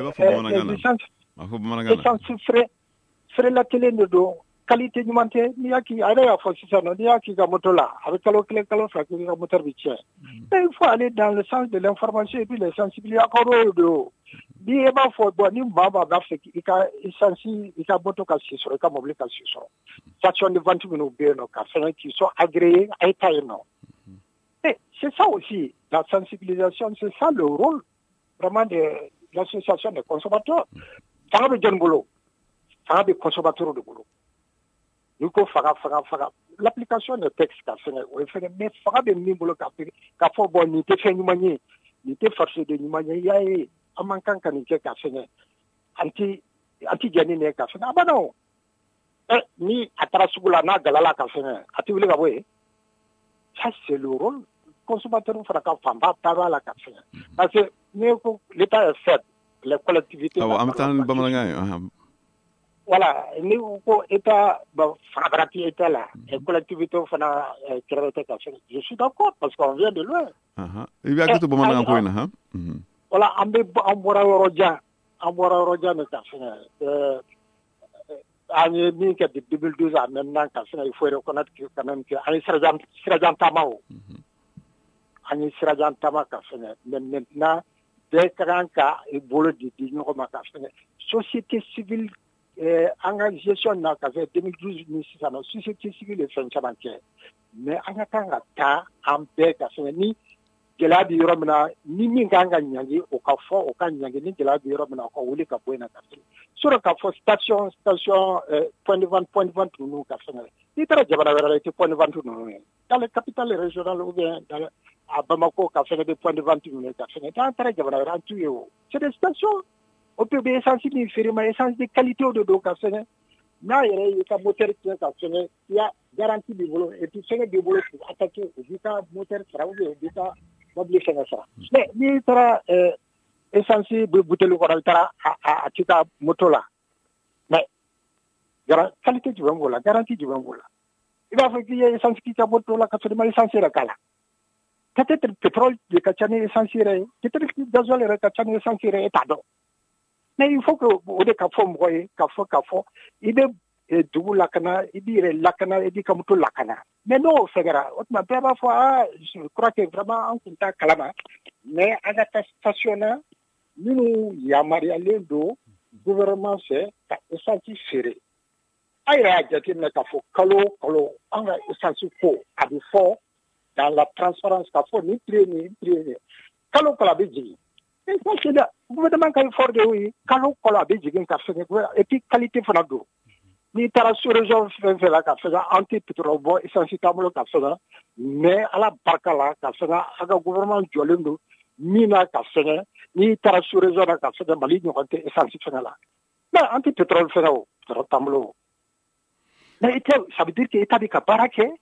essence frais la kelen de don qualité ɲuman tɛ n'i y'a k'i a yɛrɛ y'a fɔ sisan nɔ n'i y'a k'i ka moto la a bɛ kalo kelen kalo fila k'i ka moteur bɛ tiɲɛ mais il faut aller dans le sens de l'information et puis les sensibiliser akɔrɔ de o ni e b'a fɔ bon ni maa b'a fɛ i ka essence i ka moto ka si sɔrɔ i ka mobile ka si sɔrɔ station de vente minnu bɛ yen nɔ ka fɛngɛ k'i sɔn agréé a ye taa yen nɔ mais c'est ça aussi la sensibilisation c'est ça le rôle vraiment de l'association des consommateurs fanga bɛ jɔn bolo fanga bɛ consommateur de bolo n'i ko fanga l'application des textes ka fɛngɛ o ye fɛngɛ mais fanga bɛ min bolo k'a fɔ bon nin tɛ fɛn ɲuman ye nin tɛ farce de ɲuman ye i y'a ye an man kan ka nin kɛ ka fɛngɛ an ti jɛ ni nin ye ka fɛngɛ a banna o ni a taara sugu la n'a galala ka fɛngɛ a ti wuli ka bɔ yen ça c'est le rôle consommateur fana ka fanba b'a la ka fɛngɛ parce que n'i ko l'état est faible les collectivités an bɛ taa ni bamanankan ye voilà ni ko état fanga ti état la collectivité fana kɛrɛfɛ tɛ ka fɛngɛ je suis d'accord parce qu'on vient de loin i bɛ hakili to bamanankan ko in na voilà an bɔra yɔrɔ jan de ka fɛngɛ an ye min kɛ depuis 2012 à maintenant ka fɛngɛ il faut reconnaître que quand même que an ye sirajan taama o an ye sirajan taama ka fɛngɛ mais maintenant bɛɛ ka kan ka bolo di ɲɔgɔn ma ka fɛngɛ société civile an ka gestion na ka fɛ 2012 ni sisan nɔ société civile ye fɛn caman kɛ mais an ka kan ka taa an bɛɛ ka fɛngɛ ni gɛlɛya bɛ yɔrɔ min na ni min kan ka ɲangi o ka fɔ o ka ɲangi ni gɛlɛya bɛ yɔrɔ min na o ka wuli ka bɔ yen na ka fɛngɛ sɔrɔ k'a fɔ station point de vente ninnu ka fɛngɛ n'i taara jamana wɛrɛ la i tɛ point de vente ninnu ye dans les capitales régionales ou bien à Bamako ka fɛngɛ de point de vente ninnu ka fɛngɛ n'an taara jamana wɛrɛ an t'u ye o c'est des stations o bɛ essence min feere ma essence de qualité de don ka fɛngɛ n'a yɛrɛ y'i ka moteur tiɲɛ ka fɛngɛ i ya garantie b'i bolo et puis fɛngɛ b'i bolo k'u attaquer u b'i ka moteur sara ou bien u b'i ka mobile fɛngɛ sara mais n'i taara essence bɛ buteli kɔnɔ i taara a t'i ka moto la mais qualité jumɛn b'o la garantie jumɛn b'o la i b'a fɔ k'i ye essence k'i ka moto la ka sɔrɔ i ma essence yɛrɛ k'a la peut-être pétrole de ka ca ni essence yɛrɛ ye peut-être gasoil yɛrɛ ka ca ni essence yɛrɛ ye e t'a dɔn mais il faut que o de ka fɔ mɔgɔ ye ka fɔ i bɛ dugu lakana i b'i yɛrɛ lakana i b'i ka moto lakana mais n'o fɛgɛra o tuma bɛɛ b'a fɔ je crois que vraiment an tun t'a kalama mais an ka taa station na minnu yamaruyalen don gouvernement fɛ ka essence feere a yɛrɛ y'a jateminɛ k'a fɔ kalo o kalo an ka essence ko a bɛ fɔ dans la transparence k'a fɔ nin prix ye kalo o kalo a bɛ jigin et ça c'est là gouvernement ka effort de y'o ye kalo o kalo a bɛ jigin ka fɛngɛ et puis qualité fana don n'i taara sous-région fɛn fɛn la ka fɛngɛ an tɛ pétrole bɔ essence t'an bolo ka fɛngɛ mais ala barika la ka fɛngɛ a ka gouvernement jɔlen don min na ka fɛngɛ n'i taara sous-région la ka fɛngɛ Mali ɲɔgɔn tɛ essence fɛngɛ la mais an tɛ pétrole fɛngɛ o pétrole t'an bolo o mais ça veut dire que état bɛ ka baara kɛ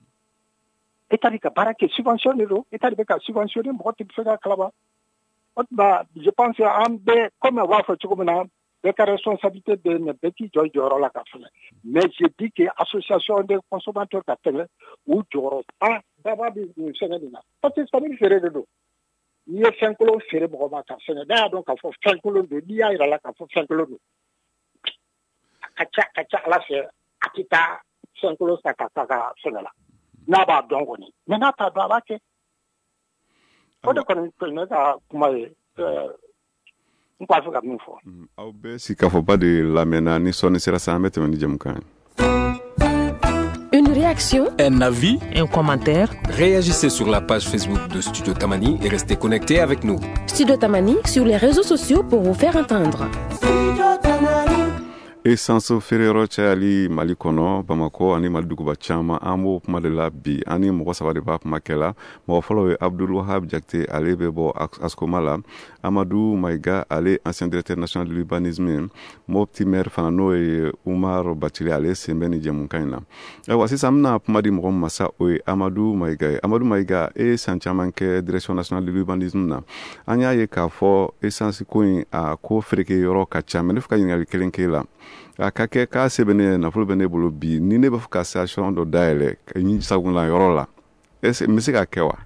subvention de don état de bɛ ka subventionner mɔgɔ tɛ fɛ ka kalama o tuma je pense an bɛɛ comme a b'a fɔ cogo min na bɛɛ ka responsabilité bɛ yen bɛɛ k'i jɔ jɔyɔrɔ la ka fɛnɛ mais je dis que association des consommateurs ka tɛmɛ u jɔyɔrɔ baba bɛ nin fɛngɛ nin na parce que sanni feere de don n'i ye fɛn kolon feere mɔgɔ ma ka fɛngɛ n'a y'a dɔn k'a fɔ fɛn kolon don n'i y'a yira la k'a fɔ fɛn kolon don a ka ca ala fɛ a tɛ taa fɛn kolon san ka taa ka fɛngɛ la n'a b'a dɔn kɔni mais n'a t'a dɔn a b'a kɛ o de kɔni ne ka kuma ye n b'a fɛ ka min fɔ. aw bɛ si k'a fɔ ba de lamɛnna ni sɔnni sera sa an bɛ tɛmɛ ni jamukan ye. Une réaction, un avis, un commentaire. Réagissez sur la page Facebook de Studio Tamani et restez connectés avec nous. Studio Tamani sur les réseaux sociaux pour vous faire entendre. Essence feereyɔrɔ cayali Mali kɔnɔ Bamako ani Mali duguba caman an b'o kuma de la bi ani mɔgɔ saba de b'a kuma kɛla mɔgɔ fɔlɔ ye Abdul Wahab Jakite ale bɛ bɔ Askoma la Amadou Maïga ale ancien directeur national de l'urbanisme Mopti maire fana n'o ye Umar Bacili ale sen bɛ ni jɛmukan in na ayiwa sisan an bɛna kuma di mɔgɔ min ma sa o ye Amadou Maïga ye Amadou Maïga e ye san caman kɛ direction nationale de l'urbanisme na an y'a ye k'a fɔ essence ko in a ko fereke yɔrɔ ka ca mais ne fɛ ka ɲininkali kelen k'e la a ka kɛ k'a se bɛ ne nafolo bɛ ne bolo bi ni ne bɛ fɛ ka station dɔ dayɛlɛ ɲi sagola yɔrɔ la est-ce que n bɛ se ka kɛ wa.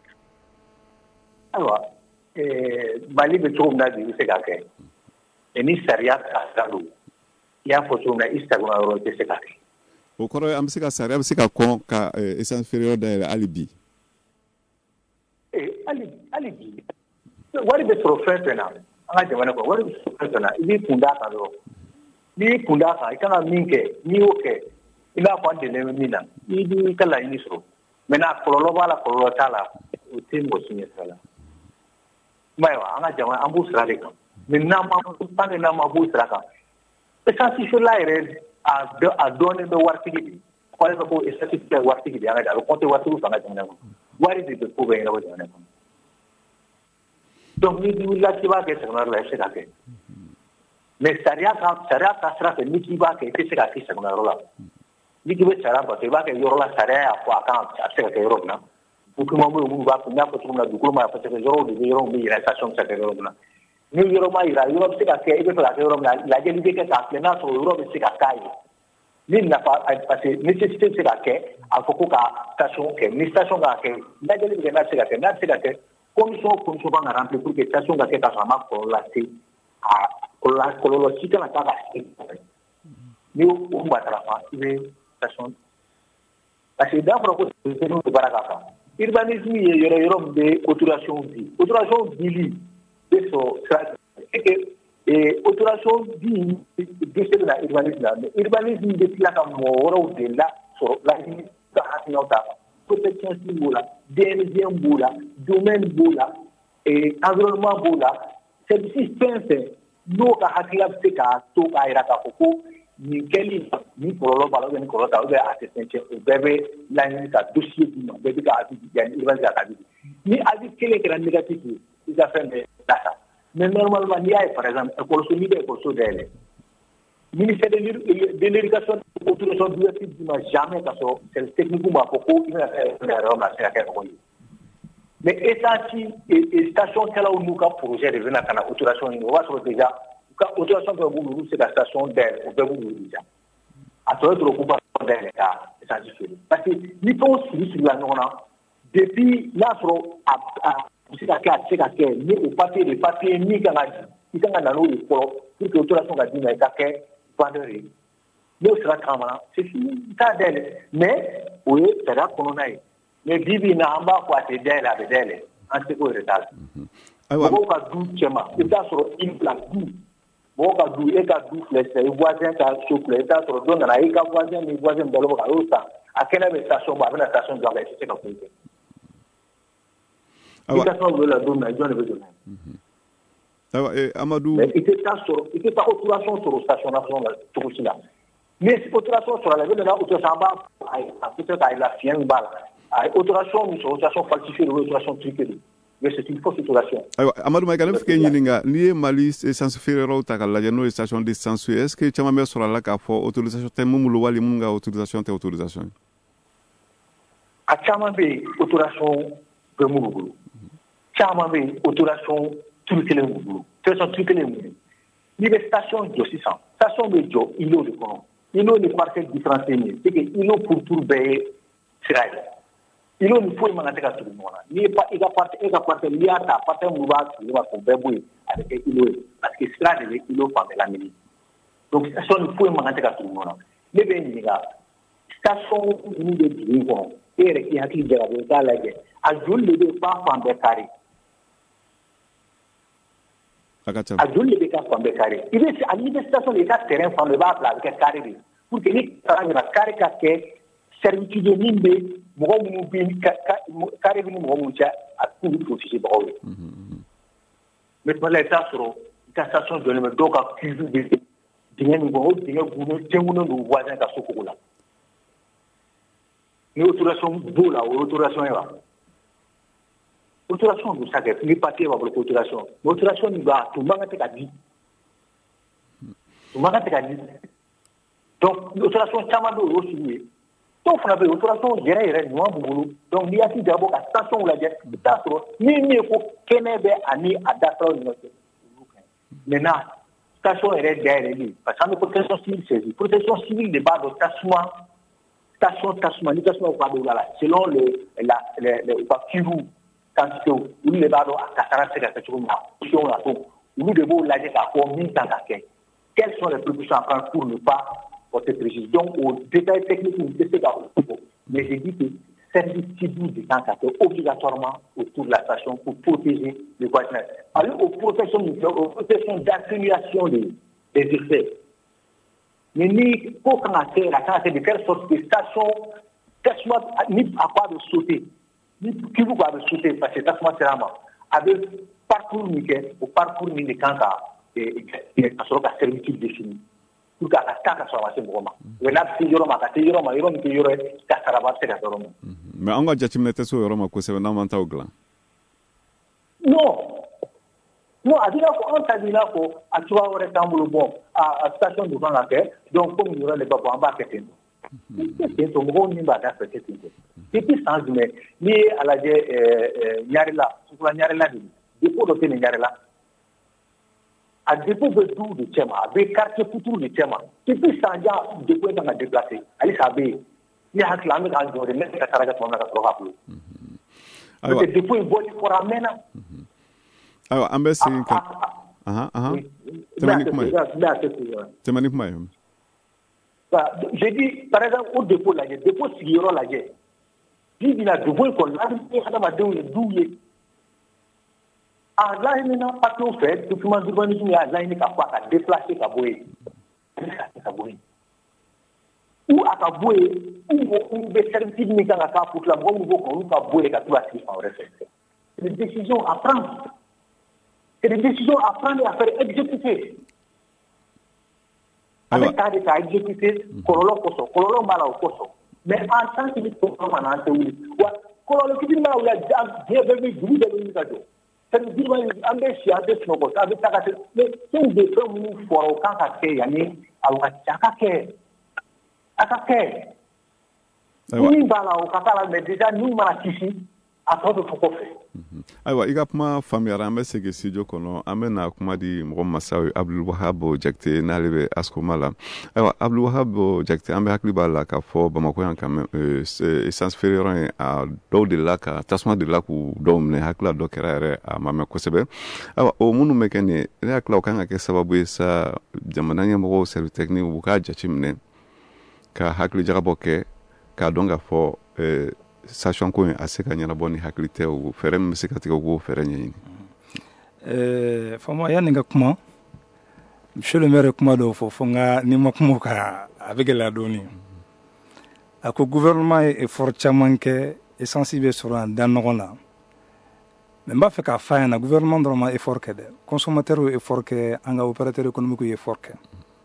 ayiwa Mali bɛ cogo min na bi i bɛ se ka kɛ ni sariya taasira don i y'a fɔ cogo min na i sagona yɔrɔ tɛ se ka kɛ. o kɔrɔ ye an bɛ se ka sariya bɛ se ka kɔn ka essence feereyɔrɔ dayɛlɛ hali bi. hali bi wari bɛ sɔrɔ fɛn fɛn na an ka jamana kɔnɔ wari bɛ sɔrɔ fɛn fɛn na i b'i kun d'a kan dɔrɔn. N'i kun d'a kan i kan ka min kɛ n'i y'o kɛ i n'a fɔ an dɛmɛ bɛ min na i b'i ka laɲini sɔrɔ maintenant kɔlɔlɔ b'a la kɔlɔlɔ t'a la o tɛ mɔgɔ si ɲɛ sira la i m'a ye wa an ka jamana an b'u sira de kan mais n'an ma b'u sira kan essence feerela yɛrɛ a dɔɔnin bɛ waritigi de k'ale bɛ ko essence feerela waritigi de an ka a bɛ compter waritigiw fana jamana kɔnɔ wari de bɛ ko bɛɛ ɲɛnabɔ jamana kɔnɔ donc n'i wulila k'i b'a kɛ sagona yɔrɔ la i bɛ se k'a kɛ. mais sariya ta sira fɛ n'i k'i b'a kɛ i tɛ se k'a kɛ sagona yɔrɔ la n'i k'i bɛ sariya bato i b'a kɛ yɔrɔ la sariya y'a fɔ a bɛ se ka kɛ yɔrɔ min na document bɛ yen minnu b'a fɔ n y'a fɔ cogo min na dugukolo ma parce que yɔrɔw de bɛ yɔrɔ min bɛ yira station bɛ se ka kɛ yɔrɔ min na ni yɔrɔ ma yira yɔrɔ bɛ se ka kɛ i bɛ fɛ ka kɛ yɔrɔ min na lajɛli bɛ kɛ k'a filɛ n'a sɔrɔ yɔrɔ bɛ se ka k'a ye ni nafa parce que nécessité bɛ se ka kɛ a fɔ ko ka station kɛ ni station ka kɛ lajɛli bɛ kɛ n'a bɛ se ka kɛ n'a bɛ se ka kɛ condition b'an ka remplir pour que station ka kɛ k'a sɔrɔ a ma kɔlɔlɔ lase kɔlɔlɔ si kana taa ka se ni o matarafa i bɛ station parce que n'a fɔra ko denmisɛnninw bɛ baara k'a kan urbanisme ye yɔrɔ min bɛ autorisation dili bɛ sɔrɔ sira c'est que autorisation di dɛsɛ bɛ na urbanisme la mais urbanisme bɛ tila ka mɔgɔ wɛrɛw de la sɔrɔ laɲini ka hakilinaw ta protection civile b'o la DNV b'o la domaine b'o la environnement b'o la service fɛn fɛn n'o ka hakilila bɛ se k'a to k'a jira k'a fɔ ko nin kɛli ni kɔlɔlɔ b'a la ni kɔlɔlɔ t'a la a tɛ fɛn cɛ o bɛɛ bɛ laɲini ka dossier d'i ma bɛɛ bɛ ka avis di yani urbanisme ka avis di ni avis kelen kɛra négatif ye i ka fɛn bɛɛ data mais normalement n'i y'a ye par exemple écoloso n'i bɛ écoloso dayɛlɛ ministère de l'éducation autorisation d'ouverture d'i ma jamais ka sɔrɔ service technique b'a fɔ ko i bɛna kɛ yɔrɔ min na a se ka kɛ mɔgɔ ye mais essence stationkɛlaw n'u ka projet de bɛna ka na autorisation ɲini o b'a sɔrɔ déjà u ka autorisation bɛɛ b'u bolo u bɛ se ka station dayɛlɛ o bɛɛ b'u bolo déjà a tɔ ye dɔrɔn k'u ka dayɛlɛ ka essence feere parce que ni fɛnw sigi la ɲɔgɔn na depuis n'a sɔrɔ a bɛ se ka kɛ a tɛ se ka kɛ ni o papier min kan ka di i kan ka na n'o ye fɔlɔ pour que autorisation ka d'i ma i ka kɛ vendeur ye n'o sera taamana c'est fini i t'a dayɛlɛ mais o ye sariya kɔnɔna ye mais bi na an b'a fɔ a tɛ dayɛlɛ a bɛ dayɛlɛ an tɛ k'o yɛrɛ t'a la mɔgɔw ka du cɛma i bɛ t'a sɔrɔ une place du mɔgɔw ka du e ka du filɛ sisan i voisin ka so filɛ i bɛ t'a sɔrɔ dɔ nana i ka voisin ni voisin balo bɔ a y'o san a kɛnɛ bɛ station bɔ a bɛna station jɔ a la i tɛ se ka foyi kɛ i ka sɔrɔ la don min na jɔn de bɛ don n'a ye. ayiwa Amadou mais i tɛ taa autorisation sɔrɔ station nationale la cogo si la ni autorisation sɔrɔ la i bɛ nana autorisation an b'a a peut être k'a jira fiɲɛ min b'a la a ye autorisation min sɔrɔ autorisation falsifiée de autorisation truquée de mais c'est une fausse autorisation. ayiwa Amadou Maïga ne bɛ fɛ k'e ɲininka n'i ye Mali essence feereyɔrɔw ta k'a lajɛ n'o ye station d'essence ye est-ce que caman bɛ sɔrɔ a la k'a fɔ autorisation tɛ mun bolo wali mun ka autorisation tɛ autorisation ye. a caman bɛ yen autorisation bɛ minnu bolo caman bɛ yen autorisation turu kelen b'u bolo autorisation turu kelen b'u bolo n'i bɛ station jɔ sisan station bɛ jɔ îlot de kɔnɔ îlot ni parcelle différenciée ye c'est que îlot pourtour bɛɛ ye sira ye îlot ni foyi man kan tɛ ka tugu ɲɔgɔn na n'i ye i ka parcelle n'i y'a ta parcelle minnu b'a tugu ɲɔgɔn k'o bɛɛ bɔ yen a bɛ kɛ îlot ye parce que sira de bɛ îlot fanfɛla minɛ donc station ni foyi man kan tɛ ka tugu ɲɔgɔn na ne bɛ ɲininka station minnu bɛ dugu kɔnɔ e yɛrɛ k'i hakili jagabɔ i k'a lajɛ a joli de bɛ f'a fan bɛɛ kari a joli de bɛ ka fan bɛɛ kari i bɛ station de i ka terrain fan dɔ i b'a bila a bɛ kɛ kari de pour que ni taara ɲina kari ka kɛ servitude min bɛ mɔgɔ minnu bɛ kari bɛ ni mɔgɔ minnu cɛ a k'olu profiter bagaw ye mais tuma la i t'a sɔrɔ i ka station jɔlen bɛ dɔw ka cuve bɛ dingɛ min kɔnɔ o dingɛ tɛnkunnen don voisin ka so kogo la ni autorisation b'o la o ye autorisation ye wa autorisation bɛ se ka kɛ ni papier b'a bolo ko autorisation mais autorisation min b'a tun man kan tɛ ka di donc autorisation caman bɛ yen o y'o sugu ye dɔw fana bɛ yen autorisation yɛrɛ ɲuman b'u bolo donc n'i hakili jagabɔ ka station lajɛ i bɛ taa sɔrɔ ni min ye ko kɛnɛ bɛ ani a dasiraw ni ɲɔgɔn cɛ maintenant station yɛrɛ dayɛlɛli parce que an bɛ protection civile saisi protection civile de b'a dɔn tasuma ni tasuma b'a dɔn la selon u ka kiiruw quantité olu de b'a dɔn a kasara bɛ se ka kɛ cogo min na position na so olu de b'o lajɛ k'a fɔ min kan ka kɛ quelles sont les précautions à prendre pour ne pas porter préjudice donc au détail technique n tɛ se ka o fɔ mais je dis que service civil de kan ka kɛ obligatoirement autour de la station pour protéger le voisinage alors aux protections d'atténuation des effets mais ni ko kan ka kɛ a kan ka kɛ de quelle sorte que station tasuma ni a ko a bɛ sauter ni kivu ko a bɛ sauter parce que tasuma sera a ma a bɛ parcours min kɛ o parcours min de kan ka sɔrɔ ka servitude définie pour que a ka taa ka sɔrɔ a ma se mɔgɔ ma o n'a bɛ se yɔrɔ ma a ka se yɔrɔ ma yɔrɔ min tɛ yɔrɔ ye kasara b'a bɛ se ka yɔrɔ min mais an ka jateminɛ tɛ se o yɔrɔ ma kosɛbɛ n'an m'an taw dilan non a b'i n'a fɔ an ta b'i n'a fɔ a cogoya wɛrɛ t'an bolo bon a station de kan ka kɛ donc komi yɔrɔ de b'a fɔ an b'a kɛ ten tɔ mɔgɔw ni b'a da fɛ kɛ ten tɔ depuis san jumɛn n'i ye a lajɛ ɲarela sukula ɲarela de dépôt dɔ tɛ nin ɲarela a dépôt bɛ du de cɛ ma a bɛ quartier futuru de cɛ ma depuis san jan dépôt in kan ka déplacer halisa a bɛ yen ne hakili an bɛ k'an jɔ de ne tɛ ka saraka tuma min na ka sɔrɔ k'a bolo parce que dépôt in bɔli fɔra a mɛnna ayiwa an bɛ segin ka tɛmɛ ni kuma ye j'ai dit par exemple o dépôt lajɛ dépôt sigiyɔrɔ lajɛ bi bina dépôt in kɔnɔ hali ni hadamadenw ye duw ye a laɲinina papiyew fɛ document d'urbanisme y'a laɲini k'a fɔ a ka déplacer ka bɔ yen ou a ka bɔ yen ou bɛ service min kan ka k'a pour la mɔgɔ minnu b'o kɔnɔ olu ka bɔ yen ka to ka sigi fan wɛrɛ fɛ c'est des décisions à prendre et à faire exécuter avec cas de cas exécuter kɔlɔlɔ kosɔn kɔlɔlɔ b'a la o kosɔn mais en tant que ni kɔlɔlɔ ma na an tɛ wuli wa kɔlɔlɔ fitinin b'a wuli diɲɛ bɛɛ bɛ dugu bɛɛ bɛ wuli ka jɔ c'est-à-dire an bɛ si an tɛ sunɔgɔ an bɛ taa ka se mais fɛnw bɛ fɛn minnu fɔra o kan ka kɛ yanni a wagati a ka kɛ min b'a la o ka k'a la mais déjà n'u mana kisi a tɔ bɛ fɔ kɔfɛ. ayiwa i ka kuma faamuyara an bɛ segin studio kɔnɔ an bɛ na kuma di mɔgɔ masaw ye Abdulwahab Jakite n'ale bɛ Askoma la ayiwa Abdulwahab Jakite an bɛ hakili b'a la k'a fɔ Bamako yan kan essence feere yɔrɔ in a dɔw delila ka tasuma delila k'u dɔw minɛ hakili dɔ kɛra yɛrɛ a ma mɛn kosɛbɛ ayiwa o minnu bɛ kɛ nin ye ne hakili o kan ka kɛ sababu ye sa jamana ɲɛmɔgɔw service technique u k'a jateminɛ ka hakili jagabɔ kɛ k'a dɔn k'a fɔ station ko in a se ka ɲɛnabɔ ni hakili tɛ o fɛɛrɛ min bɛ se ka tigɛ o k'o fɛɛrɛ ɲɛɲini faama yanni ka kuma monsieur le maire kuma dɔw fɔ fo n ka ni ma kuma ka a bɛ gɛlɛya dɔɔnin a ko gouvernement ye effort caman kɛ essence bɛ sɔrɔ yan da ɲɔgɔn na mais n b'a fɛ k'a fɔ a ɲɛna gouvernement dɔrɔn ma effort kɛ dɛ consommateur ye effort kɛ an ka opérateur économique ye effort kɛ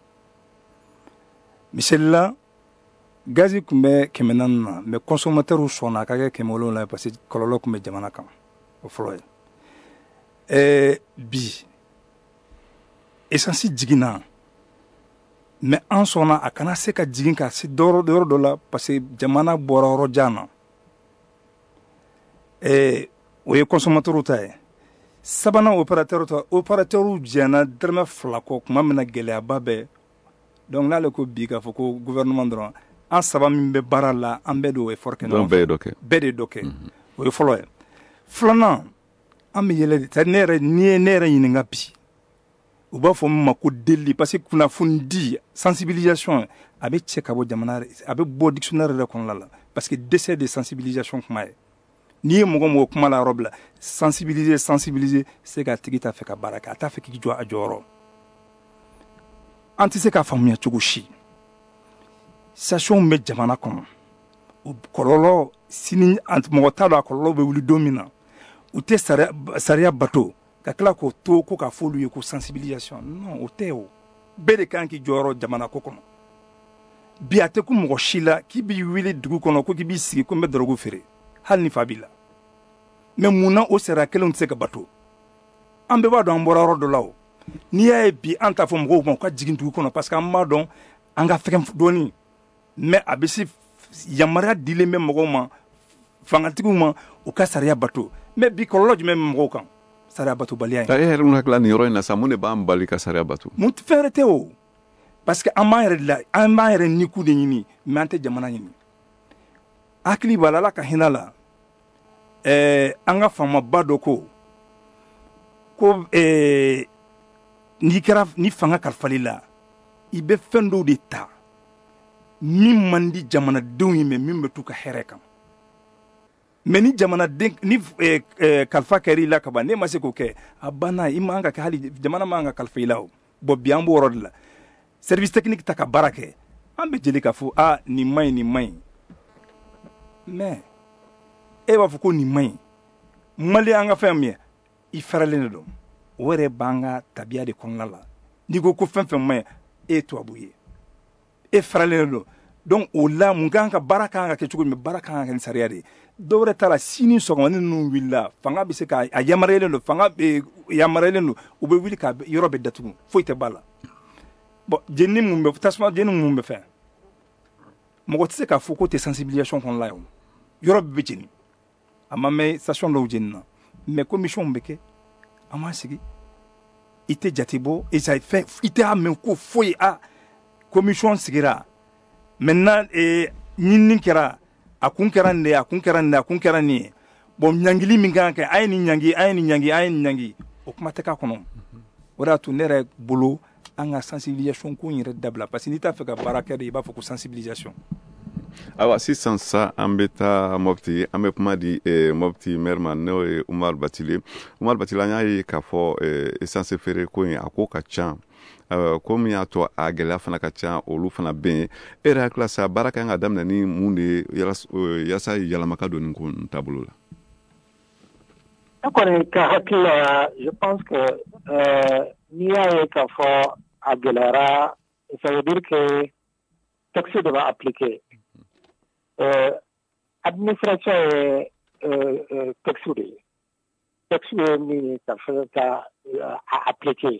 misali la gazi tun bɛ 400 na mais consommateur sɔnna a ka kɛ 700 parce que kɔlɔlɔ tun bɛ jamana kan o fɔlɔ ye bi essence jiginna mais an sɔnna a kana se ka jigin ka se yɔrɔ dɔ la parce que jamana bɔra yɔrɔ jan na o ye consommateur ta ye sabanan opérateur jɛna dɛrɛmɛ 2 kɔ kuma min na gɛlɛyaba bɛ donc n'ale ko bi k'a fɔ ko gouvernement dɔrɔn an 3 min bɛ baara la an bɛɛ de o effort kɛ ɲɔgɔn fɛ bɛɛ de dɔ kɛ o ye fɔlɔ ye filanan an bɛ yɛlɛ de n'i ye ne yɛrɛ ɲininka bi u b'a fɔ min ma ko deli parce que kunnafoni di sensibilisation a bɛ cɛ ka bɔ jamana a bɛ bɔ dictionnaire yɛrɛ kɔnɔna la parce que décès de sensibilisation kuma ye n'i ye mɔgɔ kuma la yɔrɔ bila sensibiliser c'est ka tigi t'a fɛ ka baara kɛ a t'a fɛ k'i jɔ a jɔyɔrɔ an tɛ se k'a faamuya cogo si situation bɛ jamana kɔnɔ o kɔlɔlɔ sini mɔgɔ t'a dɔn a kɔlɔlɔ bɛ wuli don min na u tɛ sariya bato ka tila k'o to ko k'a fɔ olu ye ko sensibilisation non o tɛ o bɛɛ de kan k'i jɔyɔrɔ jamana ko kɔnɔ bi a tɛ ko mɔgɔ si la k'i b'i wuli dugu kɔnɔ ko k'i b'i sigi ko n bɛ dɔrɔgu feere hali ni fa b'i la mais mun na o sariya kelenw tɛ se ka bato an bɛɛ b'a dɔn an bɔra yɔrɔ dɔ la o n'i y'a ye bi an t'a fɔ mɔgɔw ma u ka jigin dugu kɔnɔ parce que an b'a dɔn an ka fɛgɛn dɔɔnin mais a bɛ se yamaruya dilen bɛ mɔgɔw ma fangatigiw ma u ka sariya bato mais bi kɔlɔlɔ jumɛn bɛ mɔgɔw kan sariya batobaliya ye. e yɛrɛ mun hakilila nin yɔrɔ in na sa mun de b'an bali ka sariya bato. mun fɛn wɛrɛ tɛ o parce que an b'an yɛrɛ niku de ɲini mais an tɛ jamana ɲini hakili b'a la Ala ka hinɛ la an ka faamaba dɔ ko ni fanga kalifali la i bɛ fɛn dɔw de ta min man di jamanadenw ye mais min bɛ t'u ka hɛrɛ kan mais ni jamanaden ni kalifa kɛr'i la ka ban n'e ma se k'o kɛ a banna i man ka kɛ hali jamana man ka kalifa i la o bon bi an b'o yɔrɔ de la service technique ta ka baara kɛ an bɛ jeli k'a fɔ nin man ɲi mais e b'a fɔ ko nin man ɲi mali an ka fɛn min ye i fɛrɛlen de don o yɛrɛ b'an ka tabiya de kɔnɔna la n'i ko fɛn fɛn man ɲi e ye tubabu ye e fɛrɛlen de don donc o la mun kan ka baara kan ka kɛ cogo min baara kan ka kɛ ni sariya de ye dɔw wɛrɛ t'a la sini sɔgɔmani ninnu wulila fanga bɛ se k'a yamaruyalen don fanga yamaruyalen don u bɛ wuli ka yɔrɔ bɛ datugu foyi tɛ b'a la bon jenini mun bɛ tasuma jenini mun bɛ fɛn mɔgɔ tɛ se k'a fɔ ko tɛ sensibilisation kɔnɔna ye yɔrɔ bɛ jeni a ma mɛn station dɔw jeni na mais commission bɛ kɛ an b'a sigi i tɛ jate bɔ i tɛ mɛn ko foyi commission sigira maintenant ɲinini kɛra a kun kɛra nin ye bon ɲangili min kan kɛ a ye nin ɲangi o kuma tɛ k'a kɔnɔ o de y'a to ne yɛrɛ bolo an ka sensibilisation ko in yɛrɛ dabila parce que n'i t'a fɛ ka baara kɛ de i b'a fɔ ko sensibilisation. awa sisan sa an bɛ taa Mopti an bɛ kuma di Mopti maire ma n'o ye Umaru Batile an y'a ye k'a fɔ essence feere ko in a ko ka ca ko min y'a to a gɛlɛya fana ka ca olu fana bɛ yen e yɛrɛ hakili la sa baara ka kan ka daminɛ ni mun de ye yasa yɛlɛma ka don nin ko taabolo la. ne kɔni ka hakili la je pense que n'i y'a ye k'a fɔ a gɛlɛyara ça veut dire que texte de va appliquer administration ye texte de ye texte ye min ye ka fɛ ka appliquer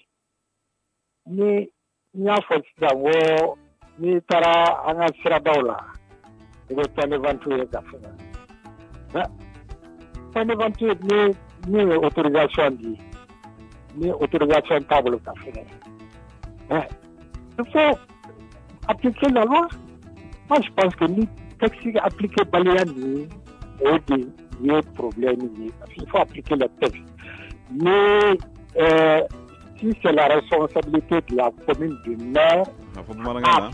ni y'a fɔ sisan ko n'i taara an ka siradaw la i bɛ point de vente ye ka fɛ point de vente ni ye autorisation di ni autorisation t'a bolo ka fɛ il faut appliquer la loi. Moi je pense que ni texte appliqué baliya ni o de ye problème ye parce qu'il faut appliquer le texte mais si c'est la responsabilité de la commune du maire à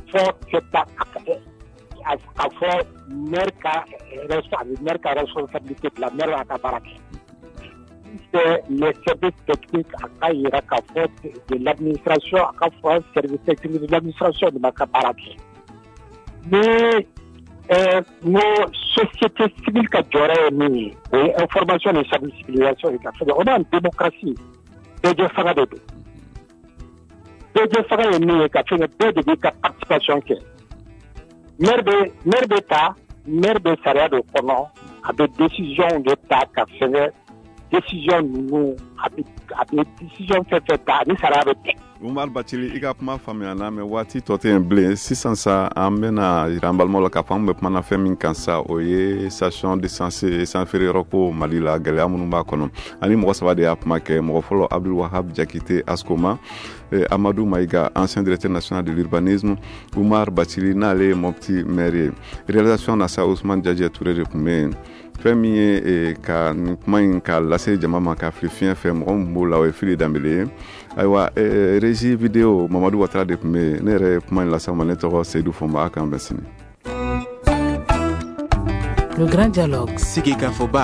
fort maire ka responsabilité de la maire à Kabaraki. C'est les services techniques à Iraka de l'administration à service technique de l'administration de Makabaraki. Mais nos sociétés civiles qui ont mis information et sensibilisation, on a une démocratie. Déjà, ça va de deux. Déjà, ça va de nous, de participation. Maire d'État, maire de Saria de Konon, avec décision d'État qui fait décision nous, avec décision fait ni Saria de Umar Bacili i ka kuma faamuya na mɛ waati tɔ tɛ yen bilen sisan sa an bɛna yira an balimaw la k'a fɔ an bɛ kumana fɛn min kan sa o ye station d'essence essence feereyɔrɔ ko Mali la gɛlɛya minnu b'a kɔnɔ ani mɔgɔ saba de y'a kuma kɛ mɔgɔ fɔlɔ Abdul Wahab Jakite Askoma Amadou Maïga ancien directeur national de l'urbanisme Umar Bacili n'ale ye Mopti maire ye réalisation na sa Ousmane Jadje Touré de kun bɛ yen fɛn min ye ka nin kuma in ka lase jama ma ka fili fiɲɛ fɛ mɔgɔ min b'o la o ye Fili Danbele ye ayiwa régie vidéo Mamadou Ouattara de kun bɛ yen ne yɛrɛ kuma in lasa ma ne tɔgɔ Seydou Fonba a k'an bɛn sini. Le grand dialogue. Sigi Kafoba.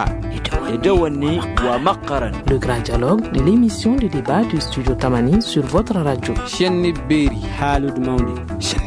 Le grand dialogue de l'émission de débat du studio Tamani sur votre radio. Chaîne Berry Halud Mauni.